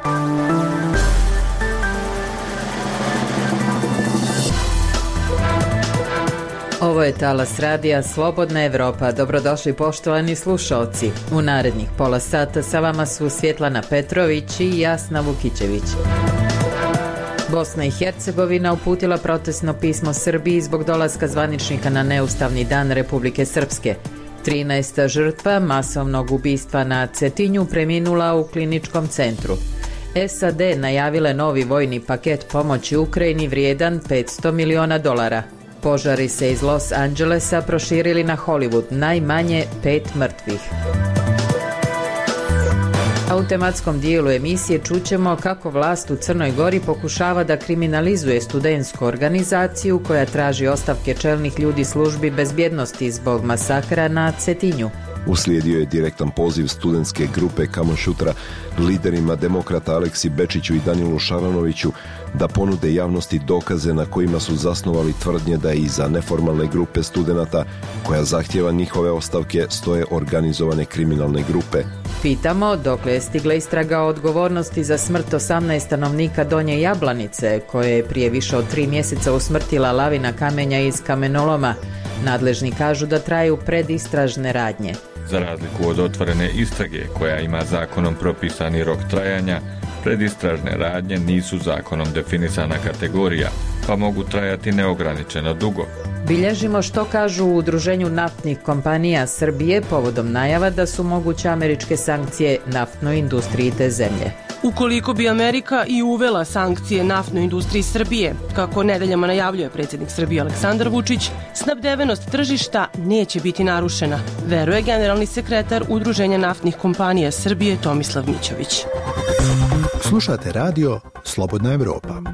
Ovo je Talas radija Slobodna Evropa. Dobrodošli poštovani slušaoci. U narednih pola sata sa vama su Svjetlana Petrović i Jasna Vukićević. Bosna i Hercegovina uputila protestno pismo Srbiji zbog dolaska zvaničnika na neustavni dan Republike Srpske. 13. žrtva masovnog ubistva na Cetinju preminula u kliničkom centru. SAD najavile novi vojni paket pomoći Ukrajini vrijedan $500 miliona. Požari se iz Los Angelesa proširili na Hollywood, najmanje 5 mrtvih. A u tematskom dijelu emisije čućemo kako vlast u Crnoj Gori pokušava da kriminalizuje studentsku organizaciju koja traži ostavke čelnih ljudi službi bezbjednosti zbog masakra na Cetinju. Uslijedio je direktan poziv studentske grupe Kamošutra liderima demokrata Aleksi Bečiću i Danilu Šaranoviću da ponude javnosti dokaze na kojima su zasnovali tvrdnje da iza neformalne grupe studenata koja zahtjeva njihove ostavke stoje organizovane kriminalne grupe. Pitamo dokle je stigla istraga o odgovornosti za smrt 18 stanovnika Donje Jablanice, koje je prije više od 3 mjeseca usmrtila lavina kamenja iz kamenoloma. Nadležni kažu da traju predistražne radnje. Za razliku od otvorene istrage koja ima zakonom propisani rok trajanja, predistražne radnje nisu zakonom definisana kategorija, pa mogu trajati neograničeno dugo. Bilježimo što kažu u Udruženju naftnih kompanija Srbije povodom najava da su moguće američke sankcije naftnoj industriji te zemlje. Ukoliko bi Amerika i uvela sankcije naftnoj industriji Srbije, kako nedeljama najavljuje predsjednik Srbije Aleksandar Vučić, snabdevenost tržišta neće biti narušena, veruje generalni sekretar Udruženja naftnih kompanija Srbije Tomislav Mićović. Slušate radio Slobodna Evropa.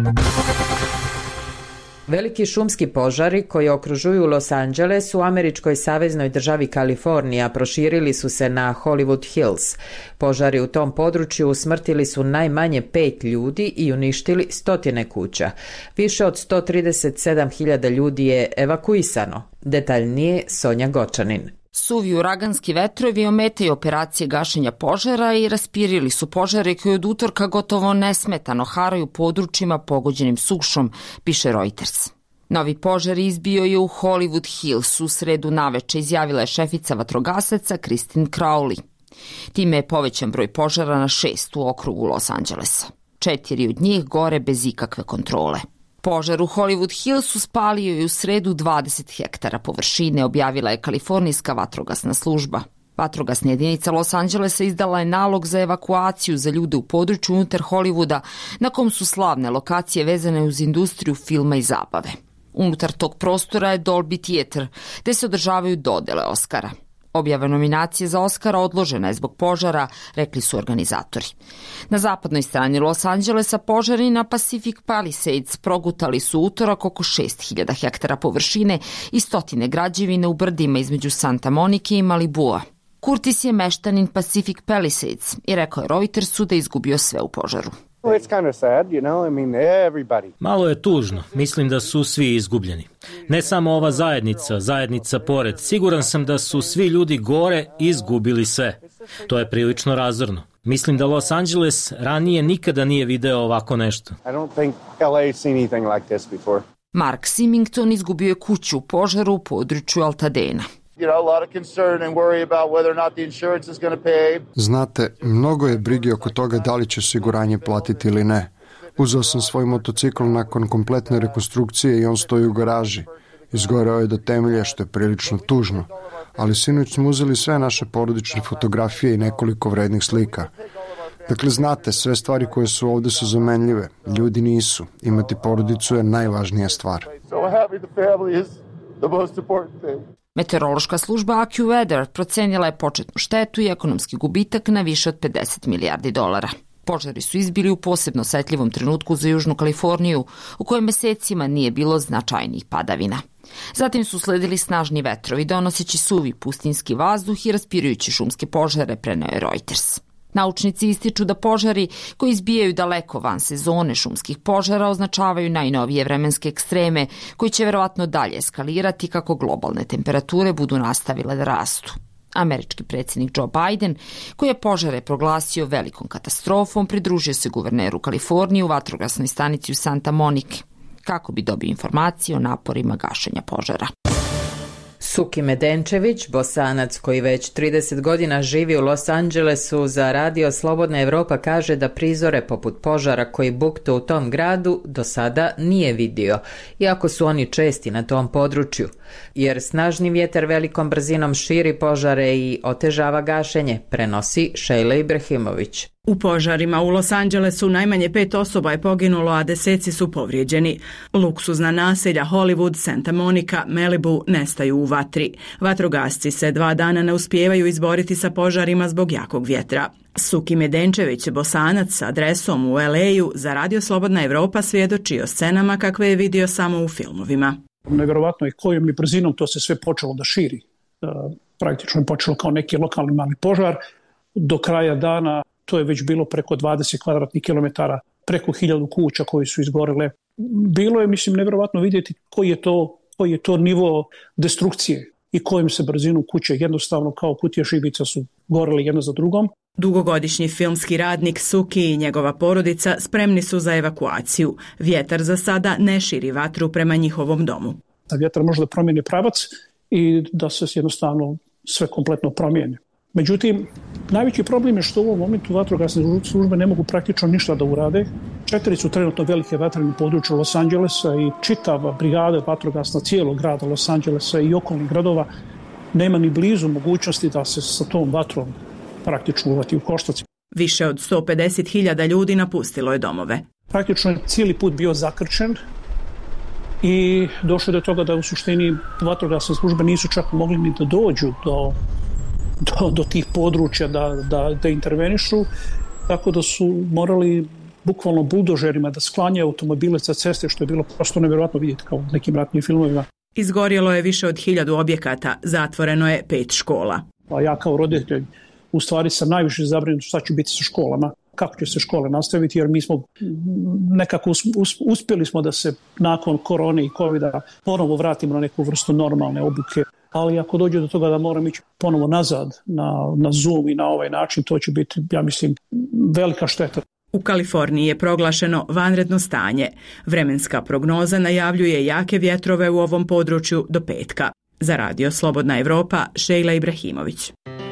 Veliki šumski požari koji okružuju Los Angeles u američkoj saveznoj državi Kalifornija proširili su se na Hollywood Hills. Požari u tom području usmrtili su najmanje 5 ljudi i uništili stotine kuća. Više od 137.000 ljudi je evakuisano. Detaljnije Sonja Gočanin. Suvi uraganski vetrovi ometaju operacije gašenja požara i raspirili su požare koji od utorka gotovo nesmetano haraju područjima pogođenim sušom, piše Reuters. Novi požar izbio je u Hollywood Hills u sredu naveče, izjavila je šefica vatrogasaca Christine Crowley. Time je povećan broj požara na 6 u okrugu Los Angelesa. 4 od njih gore bez ikakve kontrole. Požar u Hollywood Hillsu spalio je u sredu 20 hektara površine, objavila je kalifornijska vatrogasna služba. Vatrogasna jedinica Los Angelesa izdala je nalog za evakuaciju za ljude u području unutar Hollywooda, na kom su slavne lokacije vezane uz industriju filma i zabave. Unutar tog prostora je Dolby Theater, gde se održavaju dodele Oscara. Objava nominacije za Oscara odložena je zbog požara, rekli su organizatori. Na zapadnoj strani Los Angelesa požari na Pacific Palisades progutali su utorak oko 6.000 hektara površine i stotine građevine u brdima između Santa Monike i Malibua. Curtis je meštanin Pacific Palisades i rekao je Reutersu da je izgubio sve u požaru. Malo je tužno. Mislim da su svi izgubljeni. Ne samo ova zajednica pored. Siguran sam da su svi ljudi gore izgubili sve. To je prilično razorno. Mislim da Los Angeles ranije nikada nije video ovako nešto. Mark Symington izgubio je kuću u požaru u području Altadena. Znate, mnogo je brige oko toga da li će osiguranje platiti ili ne. Uzeo sam svoj motocikl nakon kompletne rekonstrukcije i on stoji u garaži. Izgoreo je do temelja, što je prilično tužno. Ali sinoć smo uzeli sve naše porodične fotografije i nekoliko vrednih slika. Dakle, znate, sve stvari koje su ovdje su zamenljive. Ljudi nisu. Imati porodicu je najvažnija stvar. Meteorološka služba AccuWeather procenila je početnu štetu i ekonomski gubitak na više od $50 milijardi. Požari su izbili u posebno osetljivom trenutku za Južnu Kaliforniju, u kojoj mesecima nije bilo značajnih padavina. Zatim su sledili snažni vetrovi, donoseći suvi pustinski vazduh i raspirujući šumske požare, preneo je Reuters. Naučnici ističu da požari koji izbijaju daleko van sezone šumskih požara označavaju najnovije vremenske ekstreme koji će verovatno dalje eskalirati kako globalne temperature budu nastavile da rastu. Američki predsjednik Joe Biden, koji je požare proglasio velikom katastrofom, pridružio se guverneru Kalifornije u vatrogasnoj stanici u Santa Moniki, kako bi dobio informacije o naporima gašenja požara. Suki Medenčević, Bosanac koji već 30 godina živi u Los Angelesu, za radio Slobodna Evropa kaže da prizore poput požara koji buktu u tom gradu do sada nije vidio, iako su oni česti na tom području, jer snažni vjetar velikom brzinom širi požare i otežava gašenje, prenosi Šejla Ibrahimović. U požarima u Los Angelesu najmanje 5 osoba je poginulo, a deseci su povrijeđeni. Luksuzna naselja Hollywood, Santa Monica, Malibu nestaju u vatri. Vatrogasci se 2 dana ne uspijevaju izboriti sa požarima zbog jakog vjetra. Suki Medenčević, Bosanac s adresom u LA-u, za radio Slobodna Evropa svjedoči o scenama kakve je vidio samo u filmovima. Nevjerovatno je kojom je brzinom to se sve počelo da širi. Praktično je počelo kao neki lokalni mali požar. Do kraja dana to je već bilo preko 20 kvadratnih kilometara, preko 1000 kuća koji su izgorele. Bilo je, nevjerovatno vidjeti koji je to nivo destrukcije i kojim se brzinom kuće jednostavno kao kutije šibica su goreli jedna za drugom. Dugogodišnji filmski radnik Suki i njegova porodica spremni su za evakuaciju. Vjetar za sada ne širi vatru prema njihovom domu. Vjetar može da promijeni pravac i da se jednostavno sve kompletno promijeni. Međutim, najveći problem je što u ovom momentu vatrogasne službe ne mogu praktično ništa da urade. 4 su trenutno velike vatrene područja Los Angelesa i čitava brigada vatrogasna cijelog grada Los Angelesa i okolnih gradova nema ni blizu mogućnosti da se sa tom vatrom praktično uvati u koštac. Više od 150.000 ljudi napustilo je domove. Praktično je cijeli put bio zakrčen i došlo do toga da u suštini vatrogasne službe nisu čak mogli ni da dođu do tih područja da intervenišu, tako da su morali bukvalno buldožerima da sklanjaju automobile sa ceste, što je bilo prosto nevjerojatno vidjeti kao u nekim ratnim filmovima. Izgorjelo je više od 1000 objekata, zatvoreno je 5 škola. A ja kao roditelj u stvari sam najviše zabrinut šta će biti sa školama, kako će se škole nastaviti, jer mi smo nekako uspjeli smo da se nakon korone i covida ponovo vratimo na neku vrstu normalne obuke. Ali ako dođe do toga da moram ići ponovo nazad na Zoom i na ovaj način, to će biti, ja mislim, velika šteta. U Kaliforniji je proglašeno vanredno stanje. Vremenska prognoza najavljuje jake vjetrove u ovom području do petka. Za radio Slobodna Evropa, Šejla Ibrahimović.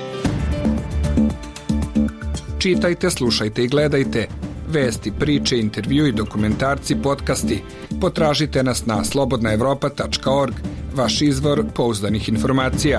Čitajte, slušajte i gledajte. Vesti, priče, intervju i dokumentarci, podcasti. Potražite nas na slobodnaevropa.org, vaš izvor pouzdanih informacija.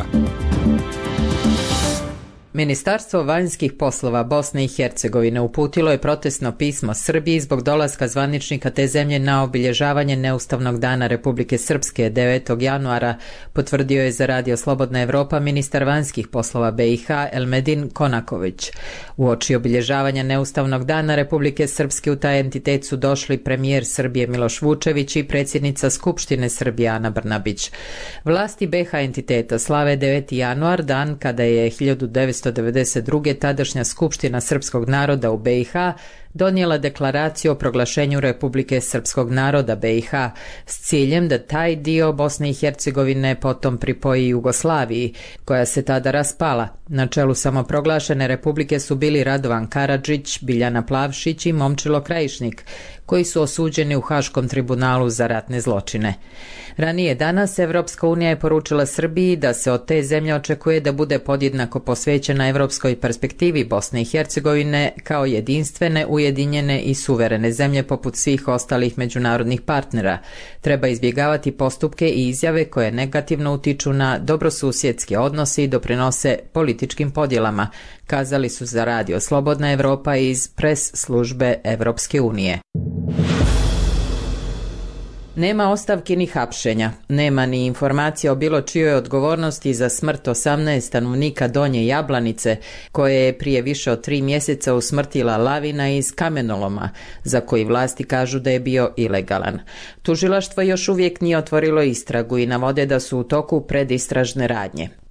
Ministarstvo vanjskih poslova Bosne i Hercegovine uputilo je protestno pismo Srbiji zbog dolaska zvaničnika te zemlje na obilježavanje Neustavnog dana Republike Srpske 9. januara, potvrdio je za radio Slobodna Evropa ministar vanjskih poslova BiH Elmedin Konaković. Uoči obilježavanja Neustavnog dana Republike Srpske u taj entitet su došli premijer Srbije Miloš Vučević i predsjednica Skupštine Srbije Ana Brnabić. Vlasti BiH entiteta slave 9. januar, dan kada je 1992. tadašnja Skupština srpskog naroda u BiH donijela deklaraciju o proglašenju Republike srpskog naroda BiH s ciljem da taj dio Bosne i Hercegovine potom pripoji Jugoslaviji, koja se tada raspala. Na čelu samoproglašene republike su bili Radovan Karadžić, Biljana Plavšić i Momčilo Krajišnik, koji su osuđeni u Haškom tribunalu za ratne zločine. Ranije danas Evropska unija je poručila Srbiji da se od te zemlje očekuje da bude podjednako posvećena evropskoj perspektivi Bosne i Hercegovine kao jedinstvene, ujedinjene i suverene zemlje poput svih ostalih međunarodnih partnera. Treba izbjegavati postupke i izjave koje negativno utiču na dobrosusjedske odnose i doprinose političkim podjelama, kazali su za radio Slobodna Evropa iz pres službe Evropske unije. Nema ostavki ni hapšenja, nema ni informacija o bilo čijoj odgovornosti za smrt 18 stanovnika Donje Jablanice, koje je prije više od 3 mjeseca usmrtila lavina iz kamenoloma, za koji vlasti kažu da je bio ilegalan. Tužilaštvo još uvijek nije otvorilo istragu i navode da su u toku predistražne radnje.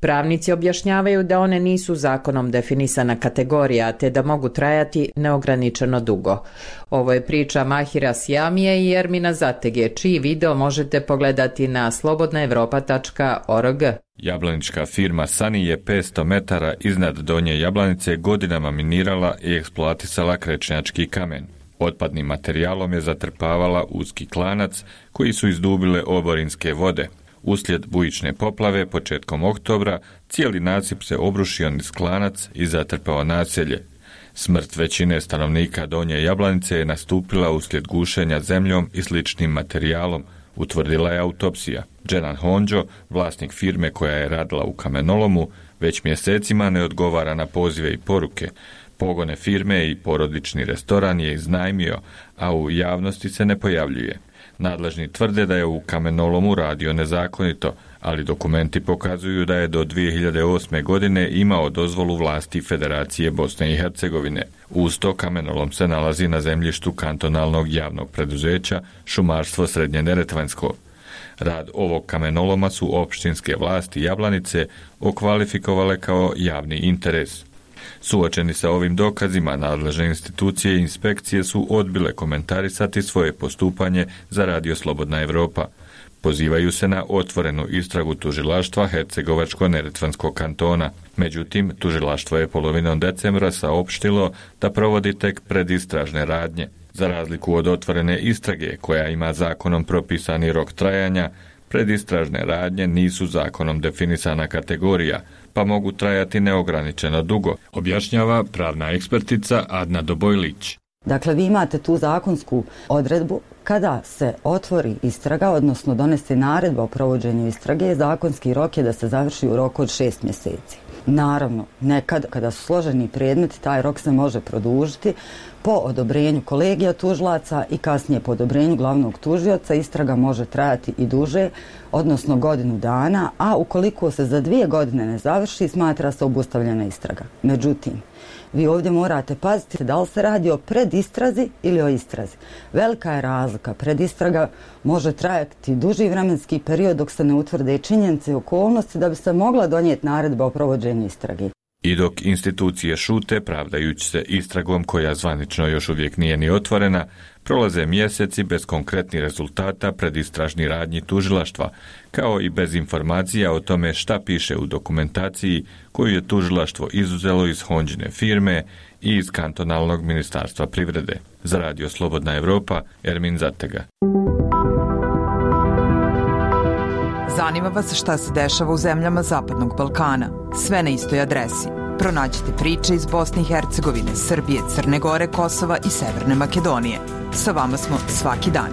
Pravnici objašnjavaju da one nisu zakonom definisana kategorija, te da mogu trajati neograničeno dugo. Ovo je priča Mahira Sjamije i Ermina Zatege, čiji video možete pogledati na slobodnaevropa.org. Jablanička firma Sani je 500 metara iznad Donje Jablanice godinama minirala i eksploatisala krečnjački kamen. Otpadnim materijalom je zatrpavala uski klanac koji su izdubile oborinske vode. Uslijed bujične poplave početkom oktobra cijeli nasip se obrušio niz klanac i zatrpao naselje. Smrt većine stanovnika Donje Jablanice je nastupila uslijed gušenja zemljom i sličnim materijalom, utvrdila je autopsija. Dženan Honđo, vlasnik firme koja je radila u kamenolomu, već mjesecima ne odgovara na pozive i poruke. Pogone firme i porodični restoran je iznajmio, a u javnosti se ne pojavljuje. Nadležni tvrde da je u kamenolomu radio nezakonito, ali dokumenti pokazuju da je do 2008. godine imao dozvolu vlasti Federacije Bosne i Hercegovine. Uz to kamenolom se nalazi na zemljištu kantonalnog javnog preduzeća Šumarstvo Srednje Neretvansko. Rad ovog kamenoloma su opštinske vlasti Jablanice okvalifikovale kao javni interes. Suočeni sa ovim dokazima, nadležne institucije i inspekcije su odbile komentarisati svoje postupanje za Radio Slobodna Evropa. Pozivaju se na otvorenu istragu tužilaštva Hercegovačko-Neretvanskog kantona. Međutim, tužilaštvo je polovinom decembra saopštilo da provodi tek predistražne radnje. Za razliku od otvorene istrage, koja ima zakonom propisani rok trajanja, predistražne radnje nisu zakonom definisana kategorija, pa mogu trajati neograničeno dugo, objašnjava pravna ekspertica Adna Dobojlić. Dakle, vi imate tu zakonsku odredbu kada se otvori istraga, odnosno donese naredba o provođenju istrage, zakonski rok je da se završi u roku od 6 mjeseci. Naravno, nekad kada su složeni predmeti, taj rok se može produžiti po odobrenju kolegija tužilaca i kasnije po odobrenju glavnog tužioca. Istraga može trajati i duže, odnosno godinu dana, a ukoliko se za 2 godine ne završi, smatra se obustavljena istraga. Međutim, vi ovdje morate paziti da li se radi o predistrazi ili o istrazi. Velika je razlika. Predistraga može trajati duži vremenski period dok se ne utvrde činjenice i okolnosti da bi se mogla donijeti naredba o provođenju istrage. I dok institucije šute, pravdajući se istragom koja zvanično još uvijek nije ni otvorena, prolaze mjeseci bez konkretnih rezultata predistražnih radnji tužilaštva, kao i bez informacija o tome šta piše u dokumentaciji koju je tužilaštvo izuzelo iz Honđine firme i iz kantonalnog ministarstva privrede. Za Radio Slobodna Evropa, Ermin Zatega. Zanima vas šta se dešava u zemljama Zapadnog Balkana. Sve na istoj adresi. Pronađite priče iz Bosne i Hercegovine, Srbije, Crne Gore, Kosova i Severne Makedonije. Sa vama smo svaki dan.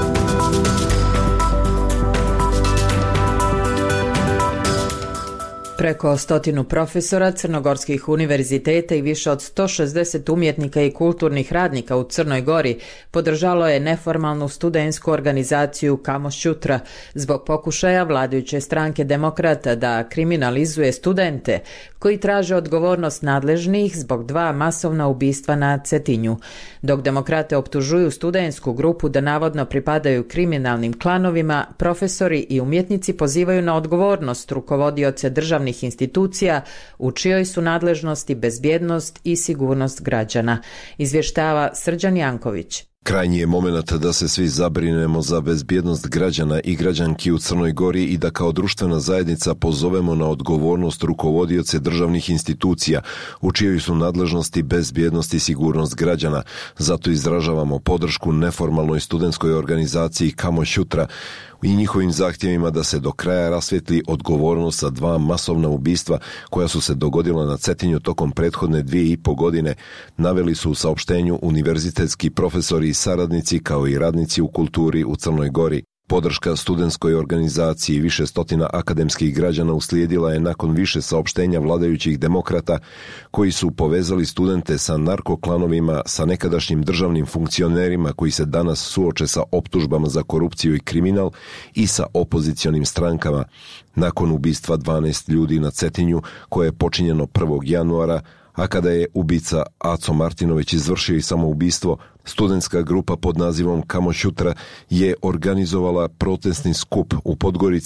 Preko 100 profesora crnogorskih univerziteta i više od 160 umjetnika i kulturnih radnika u Crnoj Gori podržalo je neformalnu studentsku organizaciju Kamošćutra zbog pokušaja vladajuće stranke Demokrata da kriminalizuje studente koji traže odgovornost nadležnih zbog 2 masovna ubistva na Cetinju. Dok Demokrate optužuju studentsku grupu da navodno pripadaju kriminalnim klanovima, profesori i umjetnici pozivaju na odgovornost rukovodioce državnih institucija u čijoj su nadležnosti bezbjednost i sigurnost građana, izvještava Srđan Janković. Krajnji je moment da se svi zabrinemo za bezbjednost građana i građanki u Crnoj Gori i da kao društvena zajednica pozovemo na odgovornost rukovodioce državnih institucija u čijoj su nadležnosti bezbjednost i sigurnost građana. Zato izražavamo podršku neformalnoj studentskoj organizaciji Kamošćutra i njihovim zahtjevima da se do kraja rasvijetli odgovornost za 2 masovna ubistva koja su se dogodila na Cetinju tokom prethodne 2,5 godine, naveli su u saopštenju univerzitetski profesori i saradnici kao i radnici u kulturi u Crnoj Gori. Podrška studentskoj organizaciji i više stotina akademskih građana uslijedila je nakon više saopštenja vladajućih demokrata koji su povezali studente sa narkoklanovima, sa nekadašnjim državnim funkcionerima koji se danas suoče sa optužbama za korupciju i kriminal i sa opozicionim strankama. Nakon ubistva 12 ljudi na Cetinju koje je počinjeno 1. januara, a kada je ubica Aco Martinović izvršio i samoubistvo, studentska grupa pod nazivom Kamošćutra je organizovala protestni skup u Podgorici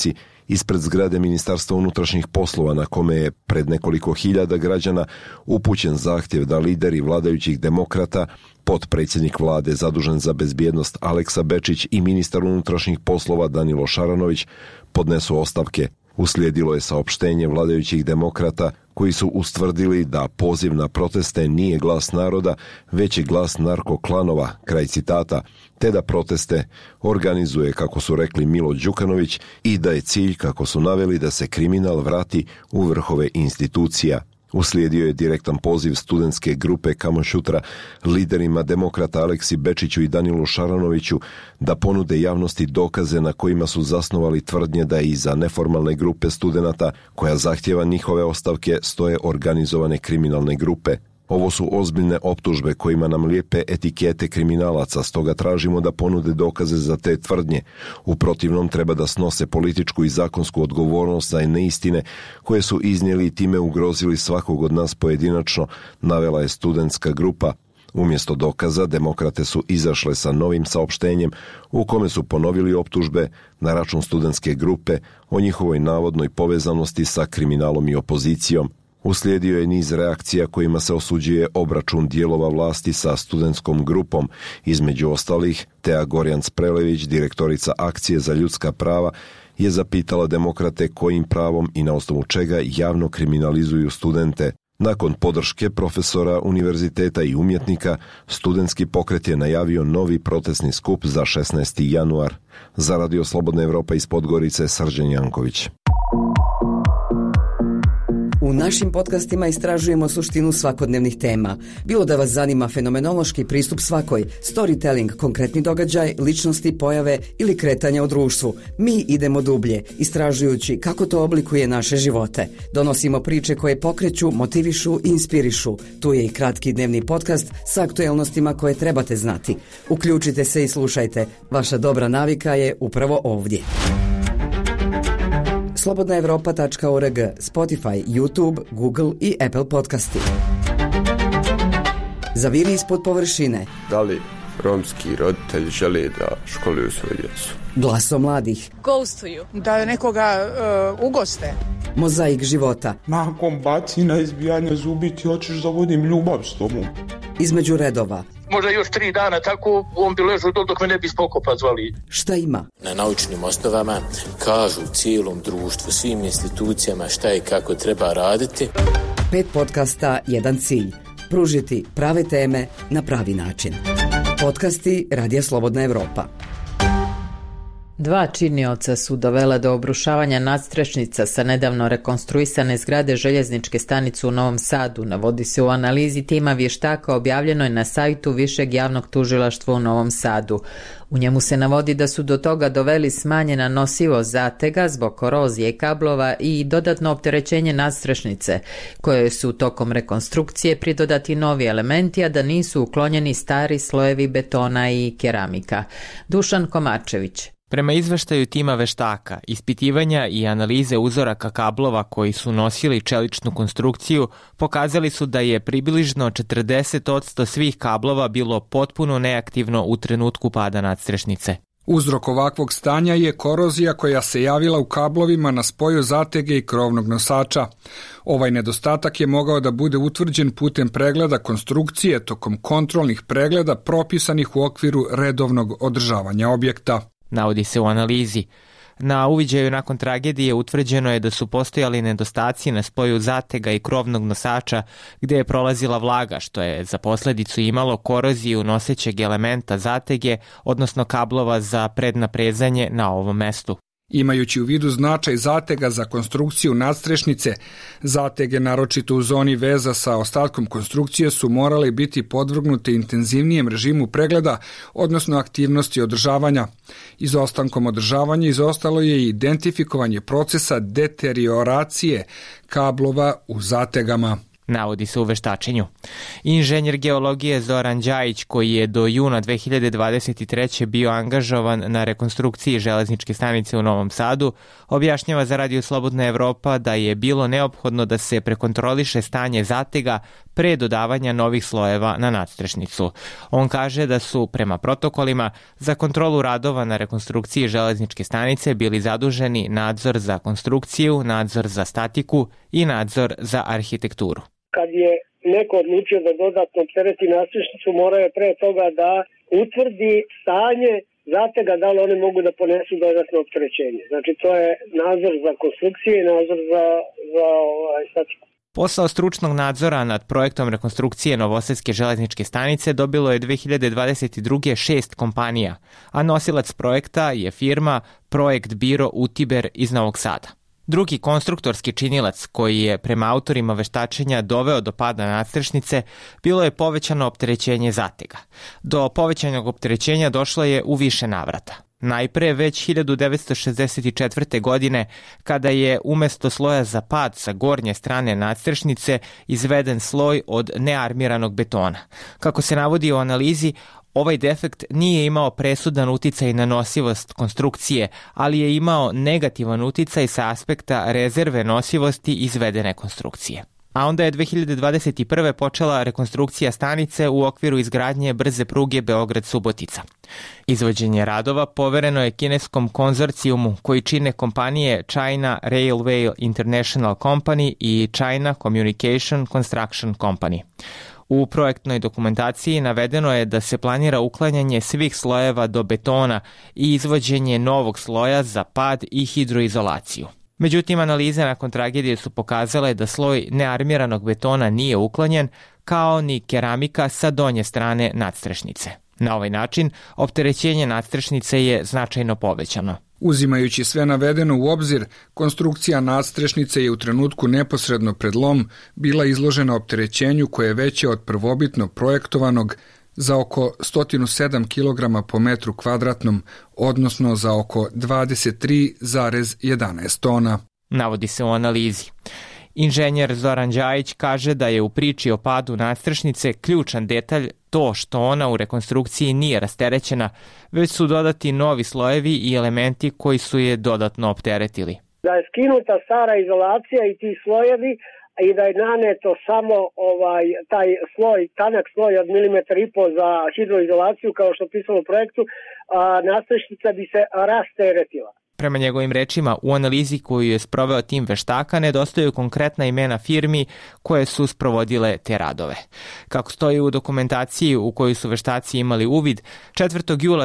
ispred zgrade Ministarstva unutrašnjih poslova, na kome je pred nekoliko hiljada građana upućen zahtjev da lideri vladajućih demokrata, potpredsjednik vlade zadužen za bezbjednost Aleksa Bečić i ministar unutrašnjih poslova Danilo Šaranović podnesu ostavke. Uslijedilo je saopštenje vladajućih demokrata koji su ustvrdili da poziv na proteste nije glas naroda, već je glas narkoklanova, kraj citata, te da proteste organizuje, kako su rekli, Milo Đukanović i da je cilj, kako su naveli, da se kriminal vrati u vrhove institucija. Uslijedio je direktan poziv studentske grupe Kamošutra liderima demokrata Aleksi Bečiću i Danilu Šaranoviću da ponude javnosti dokaze na kojima su zasnovali tvrdnje da iza neformalne grupe studenata koja zahtjeva njihove ostavke stoje organizovane kriminalne grupe. Ovo su ozbiljne optužbe kojima nam lijepe etikete kriminalaca, stoga tražimo da ponude dokaze za te tvrdnje. U protivnom treba da snose političku i zakonsku odgovornost za neistine koje su iznijeli i time ugrozili svakog od nas pojedinačno, navela je studentska grupa. Umjesto dokaza, demokrate su izašle sa novim saopštenjem u kome su ponovili optužbe na račun studentske grupe o njihovoj navodnoj povezanosti sa kriminalom i opozicijom. Uslijedio je niz reakcija kojima se osuđuje obračun dijelova vlasti sa studentskom grupom. Između ostalih, Tea Gorjan-Sprelević, direktorica Akcije za ljudska prava, je zapitala demokrate kojim pravom i na osnovu čega javno kriminalizuju studente. Nakon podrške profesora univerziteta i umjetnika, studentski pokret je najavio novi protestni skup za 16. januar. Za Radio Slobodna Evropa iz Podgorice, Srđan Janković. U našim podcastima istražujemo suštinu svakodnevnih tema. Bilo da vas zanima fenomenološki pristup svakoj, storytelling, konkretni događaj, ličnosti, pojave ili kretanja u društvu. Mi idemo dublje, istražujući kako to oblikuje naše živote. Donosimo priče koje pokreću, motivišu i inspirišu. Tu je i kratki dnevni podcast sa aktuelnostima koje trebate znati. Uključite se i slušajte. Vaša dobra navika je upravo ovdje. slobodnaevropa.org, Spotify, YouTube, Google i Apple podcasti. Zaviri ispod površine. Da li romski roditelji žele da školuju svoju djecu? Glaso mladih. Ghostuju. Da nekoga ugoste. Mozaik života. Nakon bacina, izbijanja zubi ti hoćeš da vodim ljubav s tobom. Između redova. Možda još 3 dana tako on bi ležao dok me ne bi spokopa zvali. Šta ima? Na naučnim osnovama kažu cijelom društvu, svim institucijama šta i kako treba raditi. 5 podcasta, jedan cilj. Pružiti prave teme na pravi način. Podcasti Radija Slobodna Evropa. 2 činioca su dovela do obrušavanja nadstrešnica sa nedavno rekonstruisane zgrade željezničke stanice u Novom Sadu, navodi se u analizi tima vještaka objavljenoj na sajtu Višeg javnog tužilaštva u Novom Sadu. U njemu se navodi da su do toga doveli smanjena nosivost zatega zbog korozije kablova i dodatno opterećenje nadstrešnice, koje su tokom rekonstrukcije pridodati novi elementi, a da nisu uklonjeni stari slojevi betona i keramika. Dušan Komarčević. Prema izveštaju tima veštaka, ispitivanja i analize uzoraka kablova koji su nosili čeličnu konstrukciju pokazali su da je približno 40% svih kablova bilo potpuno neaktivno u trenutku pada nadstrešnice. Uzrok ovakvog stanja je korozija koja se javila u kablovima na spoju zatege i krovnog nosača. Ovaj nedostatak je mogao da bude utvrđen putem pregleda konstrukcije tokom kontrolnih pregleda propisanih u okviru redovnog održavanja objekta. Navodi se u analizi. Na uviđaju nakon tragedije utvrđeno je da su postojali nedostaci na spoju zatega i krovnog nosača gdje je prolazila vlaga, što je za posljedicu imalo koroziju nosećeg elementa zatege, odnosno kablova za prednaprezanje na ovom mestu. Imajući u vidu značaj zatega za konstrukciju nadstrešnice, zatege naročito u zoni veza sa ostatkom konstrukcije su morale biti podvrgnute intenzivnijem režimu pregleda, odnosno aktivnosti održavanja. Izostankom održavanja izostalo je i identifikovanje procesa deterioracije kablova u zategama. navodi se u veštačenju. Inženjer geologije Zoran Đajić, koji je do juna 2023. bio angažovan na rekonstrukciji železničke stanice u Novom Sadu, objašnjava za Radio Slobodna Evropa da je bilo neophodno da se prekontroliše stanje zatega pre dodavanja novih slojeva na nadstrešnicu. On kaže da su prema protokolima za kontrolu radova na rekonstrukciji železničke stanice bili zaduženi nadzor za konstrukciju, nadzor za statiku i nadzor za arhitekturu. Kad je neko odlučio da dodatno optereti nadstrešnicu, morao je pre toga da utvrdi stanje zatega, da li one mogu da ponesu dodatno opterećenje. Znači to je nadzor za konstrukcije i nadzor za statiku. Posao stručnog nadzora nad projektom rekonstrukcije Novosadske železničke stanice dobilo je 2022. 6 kompanija, a nosilac projekta je firma Projekt Biro Utiber iz Novog Sada. Drugi konstruktorski činilac koji je prema autorima veštačenja doveo do pada nadstrešnice bilo je povećano opterećenje zatega. Do povećanog opterećenja došlo je u više navrata. Najpre već 1964. godine, kada je umesto sloja za pad sa gornje strane nadstrešnice izveden sloj od nearmiranog betona. Kako se navodi u analizi, ovaj defekt nije imao presudan uticaj na nosivost konstrukcije, ali je imao negativan uticaj sa aspekta rezerve nosivosti izvedene konstrukcije. A onda je 2021. počela rekonstrukcija stanice u okviru izgradnje brze pruge Beograd-Subotica. Izvođenje radova povereno je kineskom konzorcijumu koji čine kompanije China Railway International Company i China Communication Construction Company. U projektnoj dokumentaciji navedeno je da se planira uklanjanje svih slojeva do betona i izvođenje novog sloja za pad i hidroizolaciju. Međutim, analize nakon tragedije su pokazale da sloj nearmiranog betona nije uklonjen, kao ni keramika sa donje strane nadstrešnice. Na ovaj način, opterećenje nadstrešnice je značajno povećano. Uzimajući sve navedeno u obzir, konstrukcija nadstrešnice je u trenutku neposredno pred lom bila izložena opterećenju koje je veće od prvobitno projektovanog za oko 107 kg po metru kvadratnom, odnosno za oko 23,11 tona. Navodi se u analizi. Inženjer Zoran Đajić kaže da je u priči o padu nadstrešnice ključan detalj to što ona u rekonstrukciji nije rasterećena, već su dodati novi slojevi i elementi koji su je dodatno opteretili. Da je skinuta stara izolacija i ti slojevi i da je naneto samo taj sloj, tanak sloj od 1,5 mm za hidroizolaciju kao što pisalo u projektu, nadstrešnica bi se rasteretila. Prema njegovim rečima, u analizi koju je sproveo tim veštaka nedostaju konkretna imena firmi koje su sprovodile te radove. Kako stoji u dokumentaciji u kojoj su veštaci imali uvid, 4. jula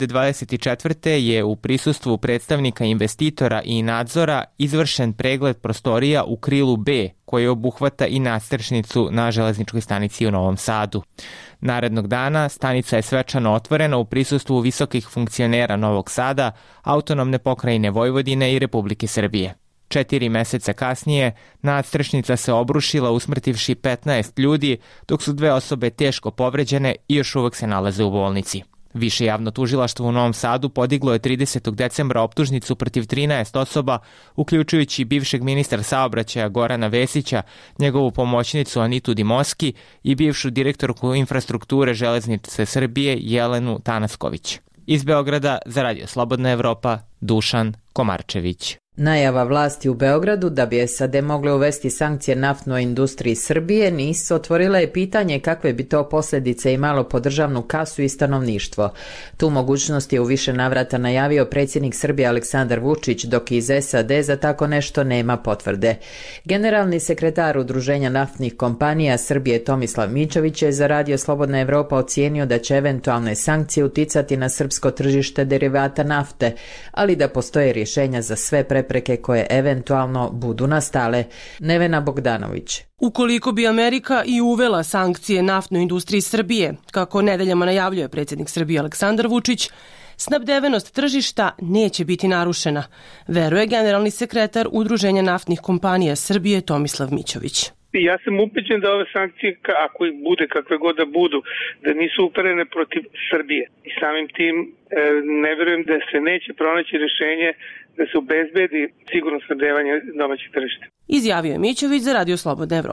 2024. je u prisustvu predstavnika investitora i nadzora izvršen pregled prostorija u krilu B, koje obuhvata i nadstrešnicu na železničkoj stanici u Novom Sadu. Narednog dana stanica je svečano otvorena u prisustvu visokih funkcionera Novog Sada, autonomne pokrajine Vojvodine i Republike Srbije. 4 meseca kasnije nadstrešnica se obrušila usmrtivši 15 ljudi, dok su 2 osobe teško povređene i još uvek se nalaze u bolnici. Više javno tužilaštvo u Novom Sadu podiglo je 30. decembra optužnicu protiv 13 osoba, uključujući bivšeg ministra saobraćaja Gorana Vesića, njegovu pomoćnicu Anitu Dimoski i bivšu direktorku infrastrukture Železnice Srbije Jelenu Tanasković. Iz Beograda za Radio Slobodna Evropa, Dušan Komarčević. Najava vlasti u Beogradu da bi SAD mogle uvesti sankcije naftnoj industriji Srbije nisu otvorila je pitanje kakve bi to posljedice imalo po državnu kasu i stanovništvo. Tu mogućnost je u više navrata najavio predsjednik Srbije Aleksandar Vučić, dok iz SAD za tako nešto nema potvrde. Generalni sekretar Udruženja naftnih kompanija Srbije Tomislav Mićović je za Radio Slobodna Evropa ocijenio da će eventualne sankcije uticati na srpsko tržište derivata nafte, ali da postoje rješenja za sve prepreke koje eventualno budu nastale. Nevena Bogdanović. Ukoliko bi Amerika i uvela sankcije naftnoj industriji Srbije, kako nedeljama najavljuje predsjednik Srbije Aleksandar Vučić, snabdevenost tržišta neće biti narušena, veruje generalni sekretar Udruženja naftnih kompanija Srbije Tomislav Mićović. Ja sam ubeđen da ove sankcije, ako ih bude, kakve god da budu, da nisu uperene protiv Srbije. I samim tim ne verujem da se neće pronaći rješenje da se obezbedi sigurno snabdevanje domaćih tržišta. Izjavio je Mićović za Radio Slobodna Evropa.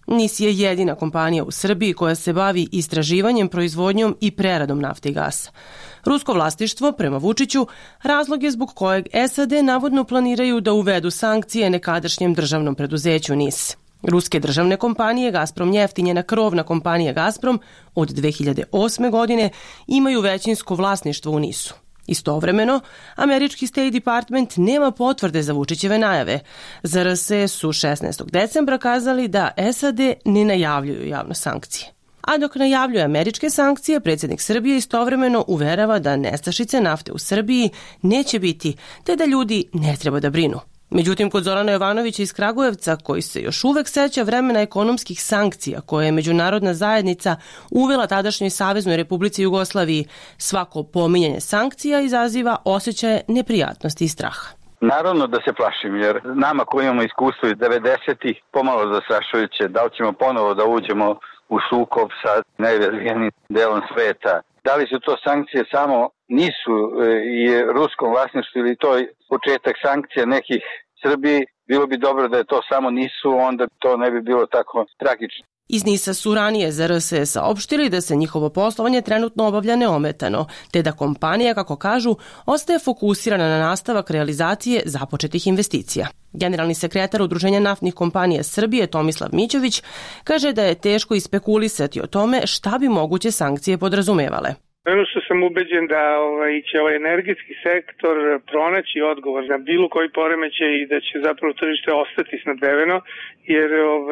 NIS je jedina kompanija u Srbiji koja se bavi istraživanjem, proizvodnjom i preradom nafte i gasa. Rusko vlasništvo, prema Vučiću, razlog je zbog kojeg SAD navodno planiraju da uvedu sankcije nekadašnjem državnom preduzeću NIS. Ruske državne kompanije Gazprom Njeft i njena krovna kompanija Gazprom od 2008. godine imaju većinsko vlasništvo u NIS-u. Istovremeno, američki State Department nema potvrde za Vučićeve najave. Za RS su 16. decembra kazali da SAD ne najavljuju javno sankcije. A dok najavljuje američke sankcije, predsjednik Srbije istovremeno uverava da nestašice nafte u Srbiji neće biti, te da ljudi ne treba da brinu. Međutim, kod Zorana Jovanovića iz Kragujevca, koji se još uvek seća vremena ekonomskih sankcija koje je međunarodna zajednica uvela tadašnjoj Saveznoj Republici Jugoslaviji, svako pominjanje sankcija izaziva osjećaje neprijatnosti i straha. Naravno da se plašim, jer nama koji imamo iskustvo iz 90-ih pomalo zastrašujuće, da li ćemo ponovo da uđemo u sukob sa najrazvijenim delom sveta. Da li su to sankcije samo nisu i ruskom vlasništvu ili to početak sankcija nekih Srbiji, bilo bi dobro da je to samo nisu, onda to ne bi bilo tako tragično. Iz NIS-a su ranije za RS saopštili da se njihovo poslovanje trenutno obavlja neometano, te da kompanija, kako kažu, ostaje fokusirana na nastavak realizacije započetih investicija. Generalni sekretar Udruženja naftnih kompanija Srbije Tomislav Mićović kaže da je teško ispekulisati o tome šta bi moguće sankcije podrazumevale. Ono što sam ubeđen da će ovaj energetski sektor pronaći odgovor na bilo koji poremećaj i da će zapravo tržište ostati snabdeveno, jer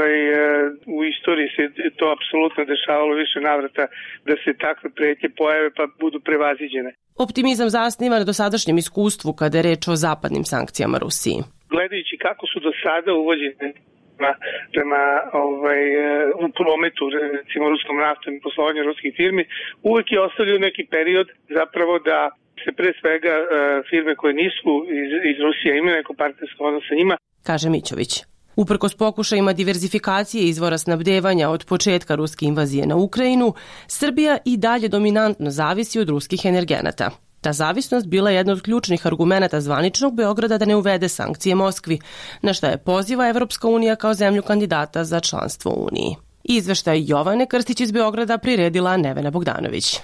u istoriji se to apsolutno dešavalo više navrata da se takve pretnje pojave pa budu prevaziđene. Optimizam zasniva na dosadašnjem iskustvu kada je reč o zapadnim sankcijama Rusiji. Gledajući kako su do sada uvođene prema u prometu, recimo ruskom naftom i poslovanju ruskih firmi, uvek je ostavljaju neki period zapravo da se pre svega firme koje nisu iz Rusije imaju neko partnersko odnos sa njima, kaže Mićović. Uprkos pokušajima diverzifikacije izvora snabdevanja od početka ruske invazije na Ukrajinu, Srbija i dalje dominantno zavisi od ruskih energenata. Ta zavisnost bila je jedna od ključnih argumenata zvaničnog Beograda da ne uvede sankcije Moskvi, na šta je poziva Evropska unija kao zemlju kandidata za članstvo u Uniji. Izveštaj Jovane Krstić iz Beograda priredila Nevena Bogdanović.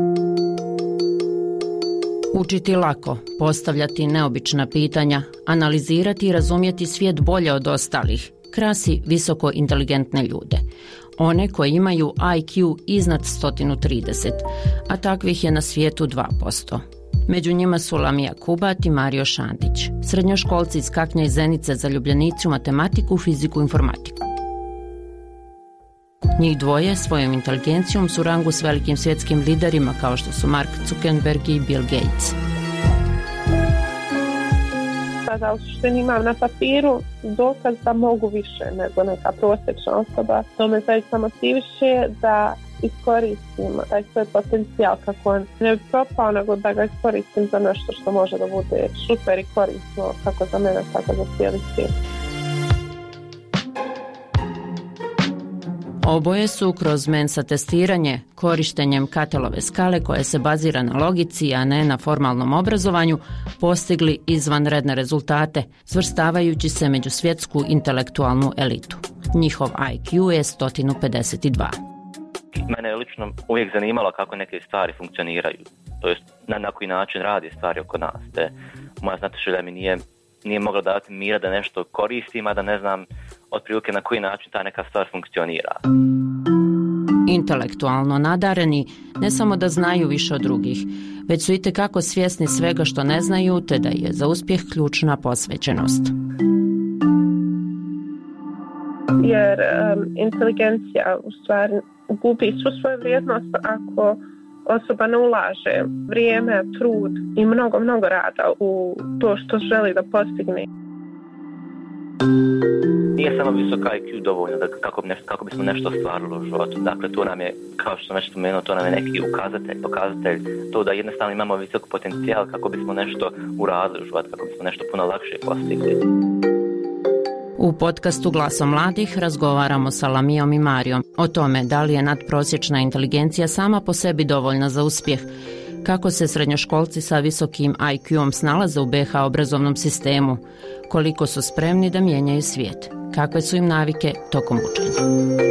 Učiti lako, postavljati neobična pitanja, analizirati i razumjeti svijet bolje od ostalih, krasi visoko inteligentne ljude. One koji imaju IQ iznad 130, a takvih je na svijetu 2%. Među njima su Lamija Kubat i Mario Šandić, srednjoškolci iz Kaknja i Zenice, zaljubljenici u matematiku, fiziku i informatiku. Njih dvoje svojom inteligencijom su u rangu s velikim svjetskim liderima kao što su Mark Zuckerberg i Bill Gates. Da u suštini imam na papiru dokaz da mogu više nego neka prosječna osoba. To me zaista motiviše da iskoristim taj svoj potencijal kako on ne bi propao, nego da ga iskoristim za nešto što može da bude super i korisno kako za mene, tako za cijeli svijet. Oboje su kroz Mensa testiranje, korištenjem Katelove skale koja se bazira na logici, a ne na formalnom obrazovanju, postigli izvanredne rezultate, svrstavajući se među svjetsku intelektualnu elitu. Njihov IQ je 152. Mene je lično uvijek zanimalo kako neke stvari funkcioniraju, to jest na koji način radi stvari oko nas. Moja znatiželja mi nije mogla dati mira da nešto koristim, a da ne znam otprilike na koji način ta neka stvar funkcionira. Intelektualno nadareni ne samo da znaju više od drugih, već su itekako svjesni svega što ne znaju, te da je za uspjeh ključna posvećenost. Jer inteligencija u stvari gubi svu svoju vrijednost ako osoba ne ulaže vrijeme, trud i mnogo rada u to što želi da postigne. Nije samo visoka IQ dovoljno da kako bismo nešto ostvarili u životu. Dakle, to nam je, kao što sam već spomenuo, to nam je neki pokazatelj, to da jednostavno imamo visok potencijal kako bismo nešto uradili u životu, kako bismo nešto puno lakše postigli. U podcastu Glasom mladih razgovaramo sa Lamijom i Marijom o tome da li je nadprosječna inteligencija sama po sebi dovoljna za uspjeh, kako se srednjoškolci sa visokim IQ-om snalaze u BiH obrazovnom sistemu, koliko su spremni da mijenjaju svijet kakve su im navike tokom učenja.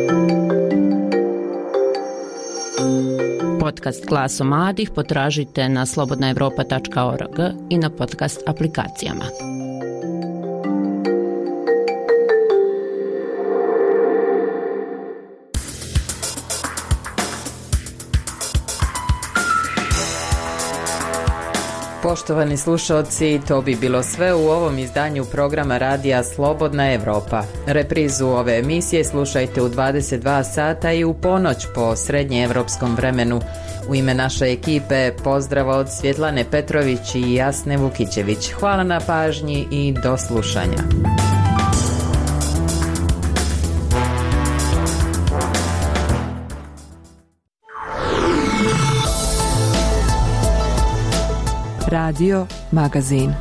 Podcast Glasom mladih potražite na slobodnaevropa.org i na podcast aplikacijama. Poštovani slušalci, to bi bilo sve u ovom izdanju programa radija Slobodna Evropa. Reprizu ove emisije slušajte u 22 sata i u ponoć po srednjeevropskom vremenu. U ime naše ekipe pozdrav od Svjetlane Petrović i Jasne Vukićević. Hvala na pažnji i do slušanja. Radio Magazin.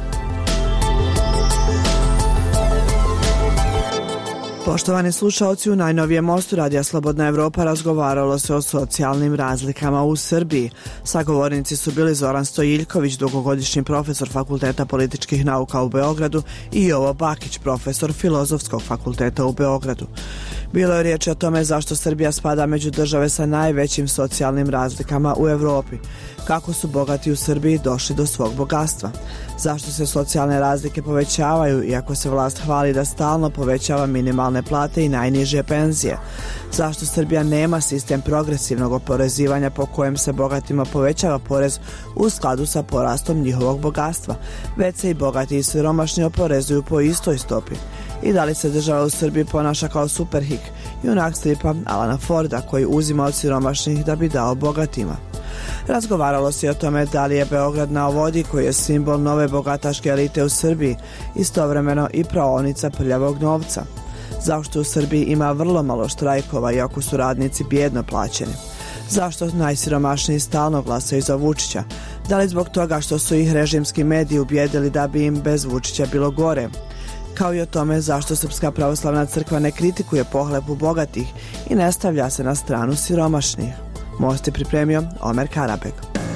Poštovani slušaoci, u najnovijem mostu Radija Slobodna Evropa razgovaralo se o socijalnim razlikama u Srbiji. Sagovornici su bili Zoran Stojiljković, dugogodišnji profesor Fakulteta političkih nauka u Beogradu, i Jovo Bakić, profesor Filozofskog fakulteta u Beogradu. Bilo je riječi o tome zašto Srbija spada među države sa najvećim socijalnim razlikama u Evropi, kako su bogati u Srbiji došli do svog bogatstva, zašto se socijalne razlike povećavaju iako se vlast hvali da stalno povećava minimalne plate i najniže penzije, zašto Srbija nema sistem progresivnog oporezivanja po kojem se bogatima povećava porez u skladu sa porastom njihovog bogatstva, već se i bogati i siromašni oporezuju po istoj stopi, i da li se država u Srbiji ponaša kao Superhik, junak stripa Alana Forda koji uzima od siromašnih da bi dao bogatima. Razgovaralo se o tome da li je Beograd na vodi, koji je simbol nove bogataške elite u Srbiji, istovremeno i praonica prljavog novca. Zašto u Srbiji ima vrlo malo štrajkova iako su radnici bijedno plaćeni? Zašto najsiromašniji stalno glasaju za Vučića? Da li zbog toga što su ih režimski mediji ubijedili da bi im bez Vučića bilo gore? Kao i o tome zašto Srpska pravoslavna crkva ne kritikuje pohlepu bogatih i ne stavlja se na stranu siromašnih. Most je pripremio Omer Karabeg.